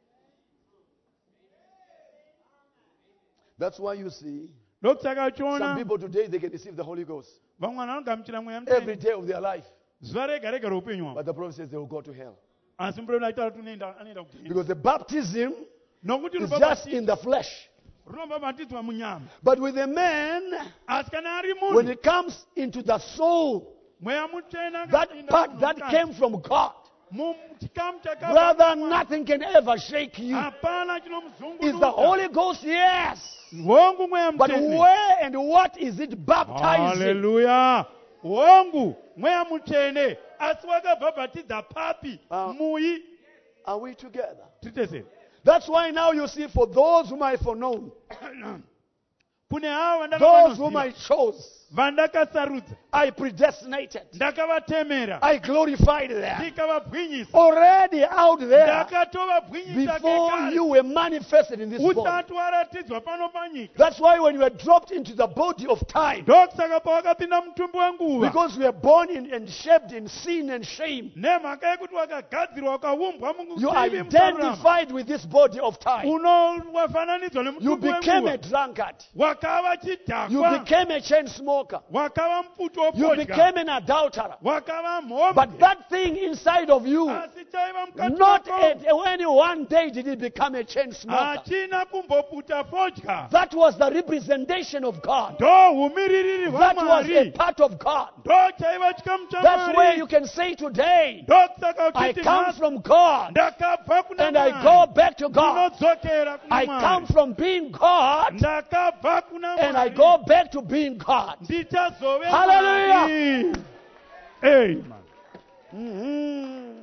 That's why you see, Ndokusaka some uchiona people today, they can receive the Holy Ghost vamwe vanhu vanogamuchira mweya every mutsvene day of their life. zuva rega rega roupenyu hwavo. But the prophet says they will go to hell. Asi muprofita achitaura kuti unoenda- anoenda kugehena. Because the baptism Nokuti is runoba just bati- in the flesh. runoba batidzwa munyama. But with a man, Asi kana ari when munhu, it comes into the soul, mweya mutsvene that akapinda part munhu that mukati. came from God, Muchikamu chakabva brother, kumwari. nothing can ever shake you. Hapana Is the chinomuzungunuka. Holy Ghost? Yes. Hongu mweya But mutsvene. where and what is it baptizing? Haleluya. Hongu mweya mutsvene. Asi wakabva bhatidza papi? Ah. Muyi. Are we together? Titese. That's why now you see, for those whom I foreknown, Kune hava those whom vandakavanoziva. I chose, Vandakasarudza. I predestinated, Ndakavatemera. I glorified them. Ndikavabwinyisa. Already out there, Ndakatovabwinyisa before kekare. you were manifested in this body. Usati waratidzwa pano panyika. That's why when you were dropped into the body of time, Ndokusaka pawakapinda mutumbi wenguva. because we were born in, and shaped in sin and shame, Nemhaka yekuti wakagadzirwa wakaumbwa you mukutsivi mukururama. identified with this body of time. Unowafananidzwa You nemutumbi became a wenguva. drunkard. Wakava You chidhakwa. became a chain smoker. Wakava muputi You wopodya. became an adulterer. Wakava mhombe. But that thing inside of you, Asi chaiva mukati not mwako. at any one day did it become a chain smoker. Hachina kumboputa fodya. That was the representation of God. Ndo umiririri That was a hwamwari. part of God. Ndo chaiva chikamu That's where chamwari. you can say today, Ndokusaka I uchiti come nhasi from God ndakabva kuna and I Mwari. go back to God. Ndinodzokera kuna I Mwari. come from being God Ndakabva kuna and I Mwari. go back to being God. Ndichazove Hallelujah. Mwari. Amen. Mhm.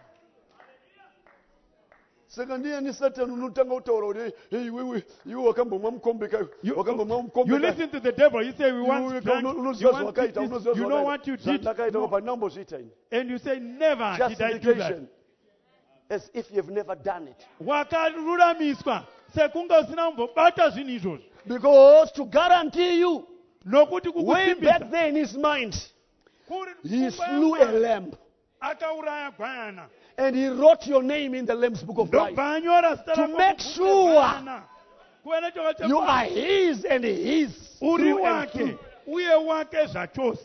Saka ndiye ni Satan unotanga kutaura kuti hey wewe iwe wakambomwa mukombe kayo You, wakambomwa mukombe you kayo. listen to the devil. You say we want Iwe drunk. uno- You unoziva want zvawakaita, this. unoziva You know what you did. zvandakaita No. pa ndambozviita ini. And you say never did I do that. Justification. As if you've never done it. Wakaruramiswa sekunge usina kumbobata zvinhu izvozvo. Because to guarantee you, Nokuti way back kukusimbisa there in his mind, kuri he pfungwa slew a yaMwari, lamb akauraya gwayana. and he wrote your name in the Lamb's Book of Life. Ndobva anyora zita To rako make mubhuku sure regwayana. Kuva nechoka You are chepfungwa. his and his. Uri through and wake through. uye wake zvachose.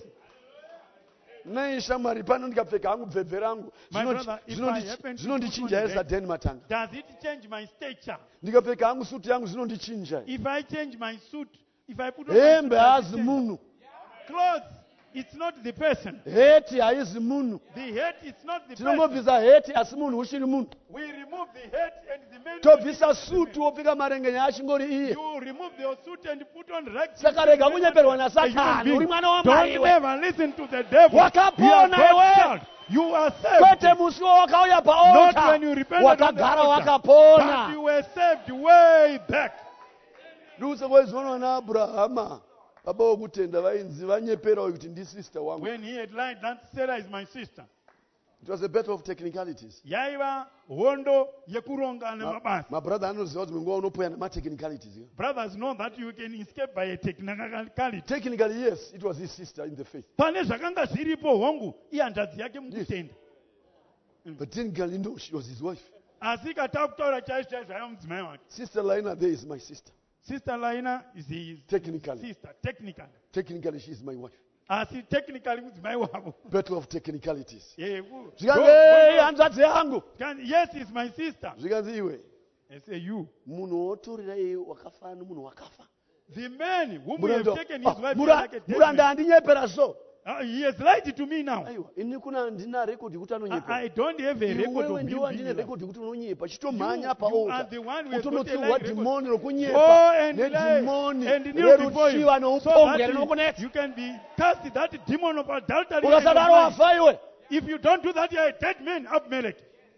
Nai shamwari pano ndikapfeka hangu bvebve rangu My Zvinoti- brother, if zvinoti- I happen to zvinondichinja put on heza that- dheni matanga. Does it change my stature? Ndikapfeka hangu suti yangu zvinondichinja. If I change my suit, if I put on my suit, Hembe does it haazi change? munhu. Clothes, it's not the person. Heti haizi munhu. The head is not the person. Tinongobvisa heti asi munhu uchiri munhu. We remove the head and the man. Tobvisa suti wopfeka marengenya achingori iye. You remove the suit and put on rags. Saka rega kunyeperwa A human naSatani. being. Uri mwana wa Don't Mwari iwe. ever listen to the devil. Wakapona You are God's iwe. child. You are saved. Kwete musi wawakauya Not paota. when you repented on the Wakagara altar, but wakapona. you were saved way back. Nduse kwaizvonwa naAbrahama. Baba vokutenda vainzi vanyeperawo kuti ndisister wangu. When he had lied, that Sarah is my sister. It was a battle of technicalities. Yaiva hondo yekuronga nemabasa. My brother anoziva kuti munguva unopoya nematechnicalities. Brothers know that you can escape by a technicality. Technically, yes, it was his sister in the faith. Pane zvakanga zviripo hongu ihanzvadzi yake mukutenda. But technically, no, she was his wife. Asi katakutaura chaizvo chaizvo aiva mudzimai wake. Sister Lina there is my sister. Sister Laina is his Technically. sister, technically. Technically, she is my wife. Asi technically mudzimai wavo. Battle of technicalities. Yeah, who- Zvikanzi, Go- "Hey, go- hanzvadzi yangu." Can- Yes, it's my sister. Zvikanzi iwe, I say you. munhu wotorera iye wakafanana nemunhu wakafa. The man whom we have Muranda- taken his ah, wife mura- like a dead muranda man. handinyepera so. Uh, he has lied to me now. Aiwa, ini kuna handina rekodi kuti I, anonyepera. I don't have a record Iwewe of ndiwo him handine being alive. rekodi kuti unonyepa. You- Chitomhanya you are paota. the one who has got a Utonotsiwa live record. dhimoni Go rokunyepa. and lie Nedhimoni and kneel before him reruchiva so neupombwe that rinokunetsa. you can be cast that demon of adultery. and Ukasadaro of lying. wafa iwe. If you don't do that, you are a dead man, Abimelech.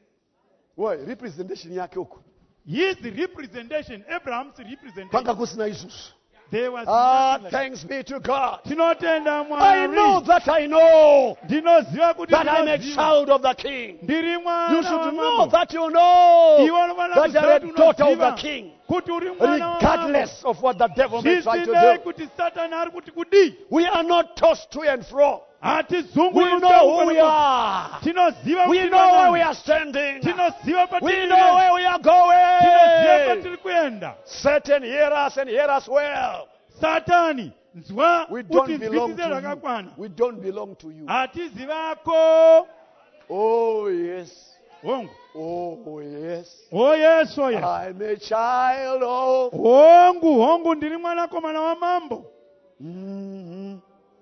Why? Representation yake uku. His representation, Abraham's representation, Panga kusina isusu. there was Ah, nothing like thanks be to God. tinotenda I know Mwari. that I know Ndinoziva kuti that I'm a ndinoziva. child of the King. Ndiri You mwana should know wamambo. that you know Iwe unofana that you're kuziva a kuti daughter of the unoziva King, kuti uri mwana wamambo. regardless of what the devil may try to Zvisinei do. kuti Satani ari kuti kudii. We are not tossed to and fro. We Hatizunguri know who we are. Tinoziva We kuti know where vanhu. we are standing. Tinoziva We patiri know kuenda. where we are Tinoziva going. patiri kuenda. Satan, hear us and hear us well. Satani, nzwa We don't kuti belong nzwisise to you. zvakakwana. We don't belong to you. Hatizivako. Oh, yes. Hongu. Oh, yes. Oh yes, oh yes. I'm a child of. Hongu, hongu ndiri mwanakomana wamambo. Mhm.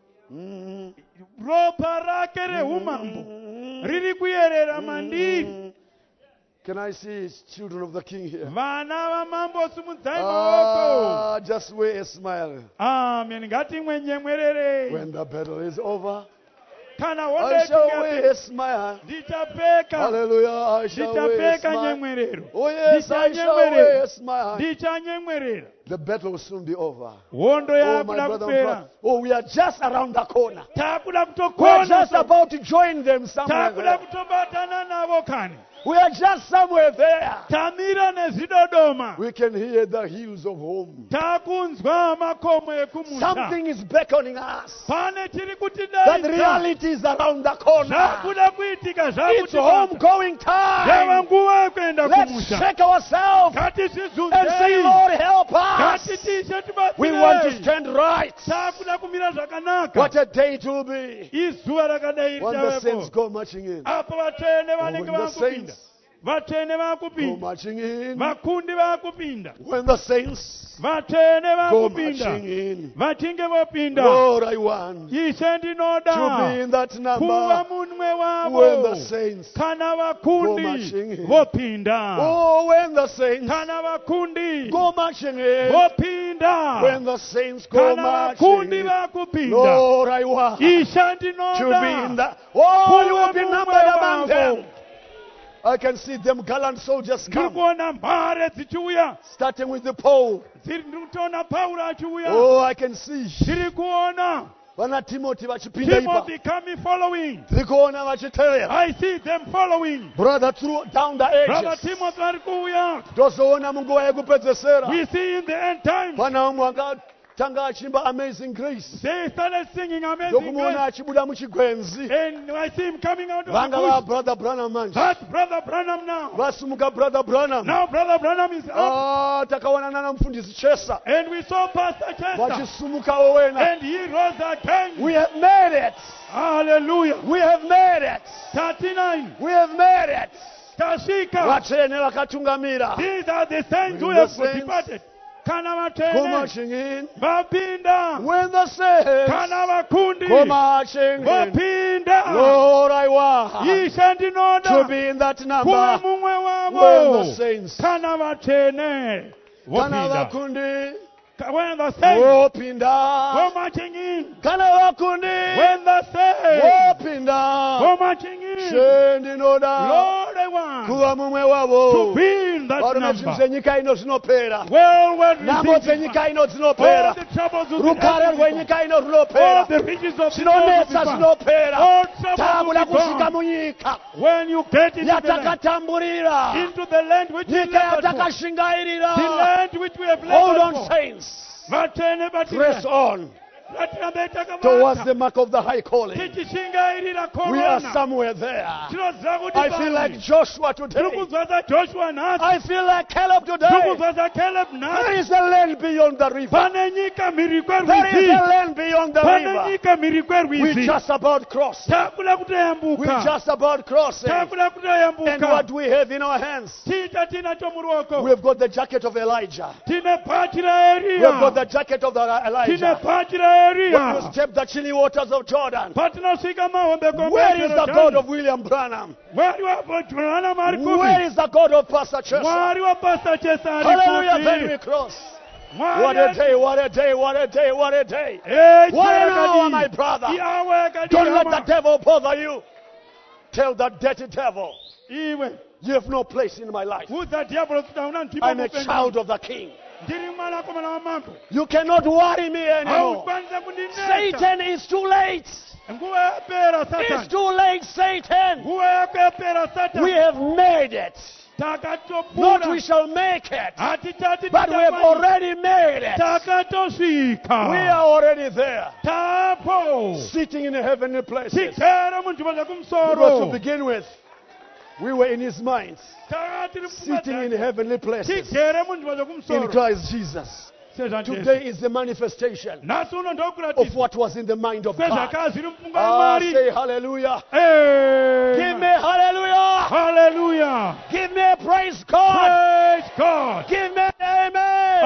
Mhm. Ropa rake reumambo riri kuyerera mandiri. Can I see his children of the King here? Vana vamambo simudzai maoko. Ah, just wear a smile. Amen. Ngatimwe nyemwerere. When the battle is over, Kana I shall wear wonde a smile. ndichapeka. Hallelujah, I shall wear a Ndichapeka smile. nyemwerero. Oh yes, I shall wear a smile. Ndichanyemwerera. The battle will soon be over. Hondo Oh, my yakuda brother and kupera. brother. Oh, we are just around the corner. Takuda We are kutokona. just about to join them somewhere Takuda there. kutobatana navo kani. We are just somewhere there. Tamira nezvidodoma. We can hear the hills of home. Takunzwa makomo ekumusha. Something is beckoning us. Pane tiri kuti That daidza. reality is around the corner. Zvakuda kuitika It's zvakuti home going time. yava nguva yekuenda Let's kumusha. shake ourselves and say, Ngatizvizunzei. Lord, help us. Ngatitiise We want to tibatsirei. stand right. Takuda kumira zvakanaka. What a day it will be Izuva rakadai when the saints richavepo. go marching in. Apo vatene Oh, vanenge when the vakupinda. saints Vatene go vakupinda. marching in. Vakundi vakupinda. When the saints Vatene go vakupinda. marching in. Vachinge vopinda. Lord, I want Ishe to be ndinoda in that kuva number munwe when the wavo. saints. Kana Go marching vakundi in. vopinda. Oh, when the saints Kana vakundi go marching in. vopinda. When the saints go Kana marching vakundi in. vakupinda. Lord, I want Ishe to be in ndinoda that. Oh, you will kuva be mumwe numbered among wavo. them. I can see them gallant soldiers Ndiri come, kuona mhare dzichiuya. starting with the pole. Dziri ndiri kutoona Pauro achiuya. Oh, I can see Ndiri kuona vana Timothy vachipinda ipa. Timothy coming following. Tiri kuona vachiteerera. I see them following. Brother, through down the Brother ages. Timothy vari kuuya. Tozoona munguva yekupedzesera. We see in the end times. Pana umwe akatanga achimba Amazing Grace. They started singing Amazing Ndokumuona Grace. achibuda muchigwenzi. And I see him coming out of Vanga the va bush. Brother Branham manje. That's Brother Branham now. Vasumuka Brother Branham. Now Brother Branham is up. Ah, takawanana na mfundisi Chesa. And we saw Pastor Chester. Vachisumuka wowena. And he rose again. We have made it. Hallelujah. We have made it. thirty-nine. We have made it. Tashika. Vatsvene vakatungamira. These are the saints who When have the saints departed. Kana Go vatene. marching in. Vapinda. When the saints Kana vakundi. go marching in. Vapinda. Lord, I want Isha to ndinoda. be in that Kuve number. mumwe When the wavo. saints Kana vatene. kana Vapinda. vakundi When the saints vopinda. go marching in. Kana vakundi When the saints vopinda. go marching in. Shendinoda Lord, I want kuva mumwe to wavo. be in that Varona zvinhu number. zvenyika ino zvinopera. Well, when Nhambo dzenyika ino dzinopera. all the troubles will be Rukare ended. rwenyika ino All runopera. the riches of the Zvinonetsa world will be zvinopera. All troubles Takuda will be kusvika gone. munyika When you get into the land, yatakatamburira. into the land which we Nyika labored for, yatakashingairira. the land which we have Hold labored on, for. saints. Vatene Press vatine. on Vatine vataka towards vata. the mark of the high calling. Tichishingairira We are corona. somewhere there. Tinoziva kuti I feel like pari. Joshua today. Tirikuzwa saJoshua nhasi. I feel like Caleb today. Tirikuzwa saCaleb There nhasi. is a land beyond the river. Pane nyika mhiri There is kwerwizi. a land beyond the Pane river. nyika mhiri We kwerwizi. just about crossing. Takuda We kutoyambuka. just about crossing. Takuda And kutoyambuka. what do we have in our hands? Tiita tinacho muruoko. We have got the jacket of Elijah. Tine bhachi ra We have got the Eria. jacket of the Tine Elijah. bhachi ra When you Eria. step the chilly waters of Jordan. Patinosvika mahombekombe Where is the God eJorodhani. of William Branham? Mwari wabhodhorana mari Where kupi. is the God of Pastor Chester? Mwari wapastor Chester ari Hallelujah, then we kupi. cross. Mwari What a ari- day, what a day, what a day, what a day. Eh, What an chaka hour, di. my brother. Iawe yakadi Don't let the yama. devil bother you. Tell the dirty devil, Iwe. you have no place in my life. Udza diabolo kuti hauna nzvimbo I'm a muupenyu. child of the King. Ndiri mwanakomana wamambo. You cannot worry me anymore. Haukwanisa kundinetsa. Satan is too late. Nguva yapera It's Satani. too late, Satan. Nguva yako yapera We Satani. have made it. Not Takatopura. we shall make it, Hatitati but we have titamani. already made it. Takatosvika. We are already there, Tapo. sitting in heavenly places. Tigere munzvimbo Because to dzakumusoro. begin with, we were in his minds, Takati ri sitting in pfungwa heavenly places tigere munzvimbo in dzakumusoro. Christ Jesus. Sezvandese. Today is the manifestation Nhasi uno of ndokuratidza what was in the mind of God. sezvakava zviri mupfungwa Ah, yaMwari. say hallelujah. Amen. Give me hallelujah. Hallelujah. Give me a praise God. Praise God. Give me an amen.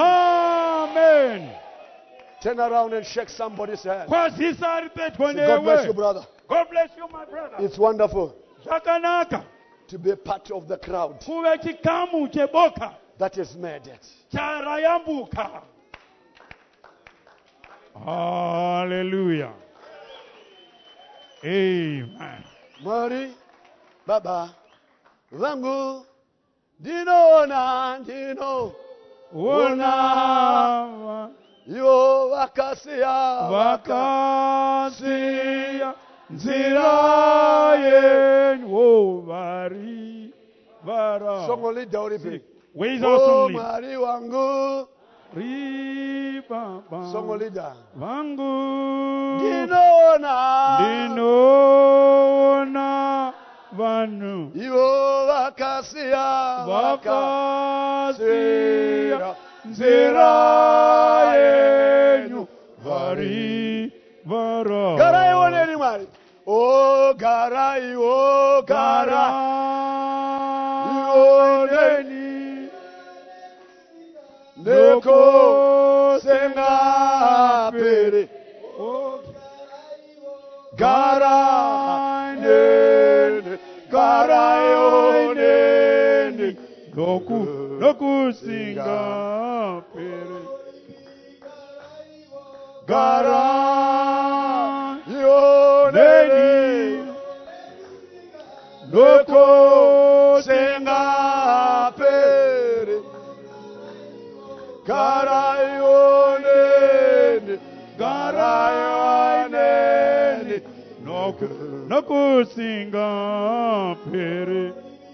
Amen. Turn around and shake somebody's hand. Kwazisa ari pedyo Say, God bless you, newe. brother. God bless you, my brother. It's wonderful Zvakanaka to be a part of the crowd kuve chikamu cheboka that has made it. charayambuka. Hallelujah. Amen. Mwari, Baba, vangu, ndinoona, ndino, Ona ivo vakasiya, vakasiya nzira yenyu vari vara. Songo leader uripi. Where is our Oh, song lead? Mwari wangu, Ri baba songo leader. vangu Ndinoona, ndinoona vanhu ivo vakasiya, vakasiya nzira yenyu vari vara. Garai oneni Mwari. Oh, garai, oh, gara. Ioneni. Neko sengapere. Garai nene. Garai oneni. Noku nokusinga pere. Garai ioneni. Neko sengapere. Garai oneni. Garai oneni. Noku, nokusinga pere.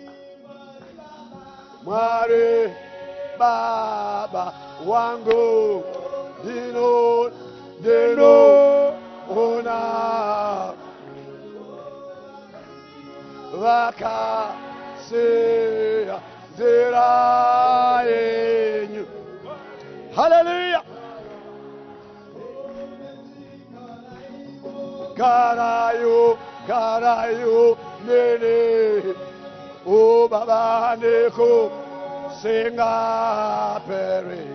Mwari Baba wangu dino dino ona vaka se zera yenyu. Hallelujah. Karayo, karayo, nene, o baba neko, singa peri.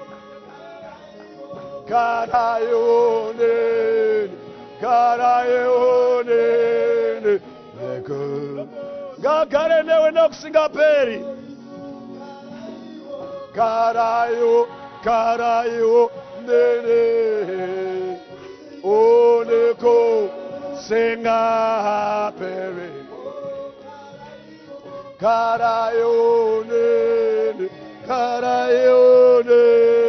Karayo, nene, karayo, nene, neko. Gakare newe nok singa peri. Karayo, karayo, nene. Oneko singa pere karayone karayone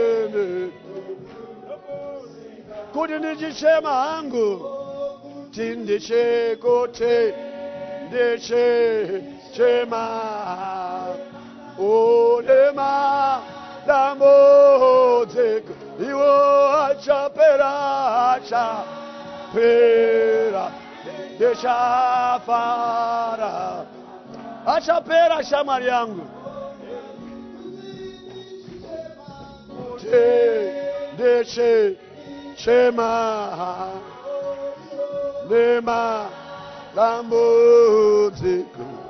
kuti ndichema hangu tindiche kote ndiche chema olema damozeko iwo achapera achapera deshafara achapera shamari yangu te deshe chema nema lambozeko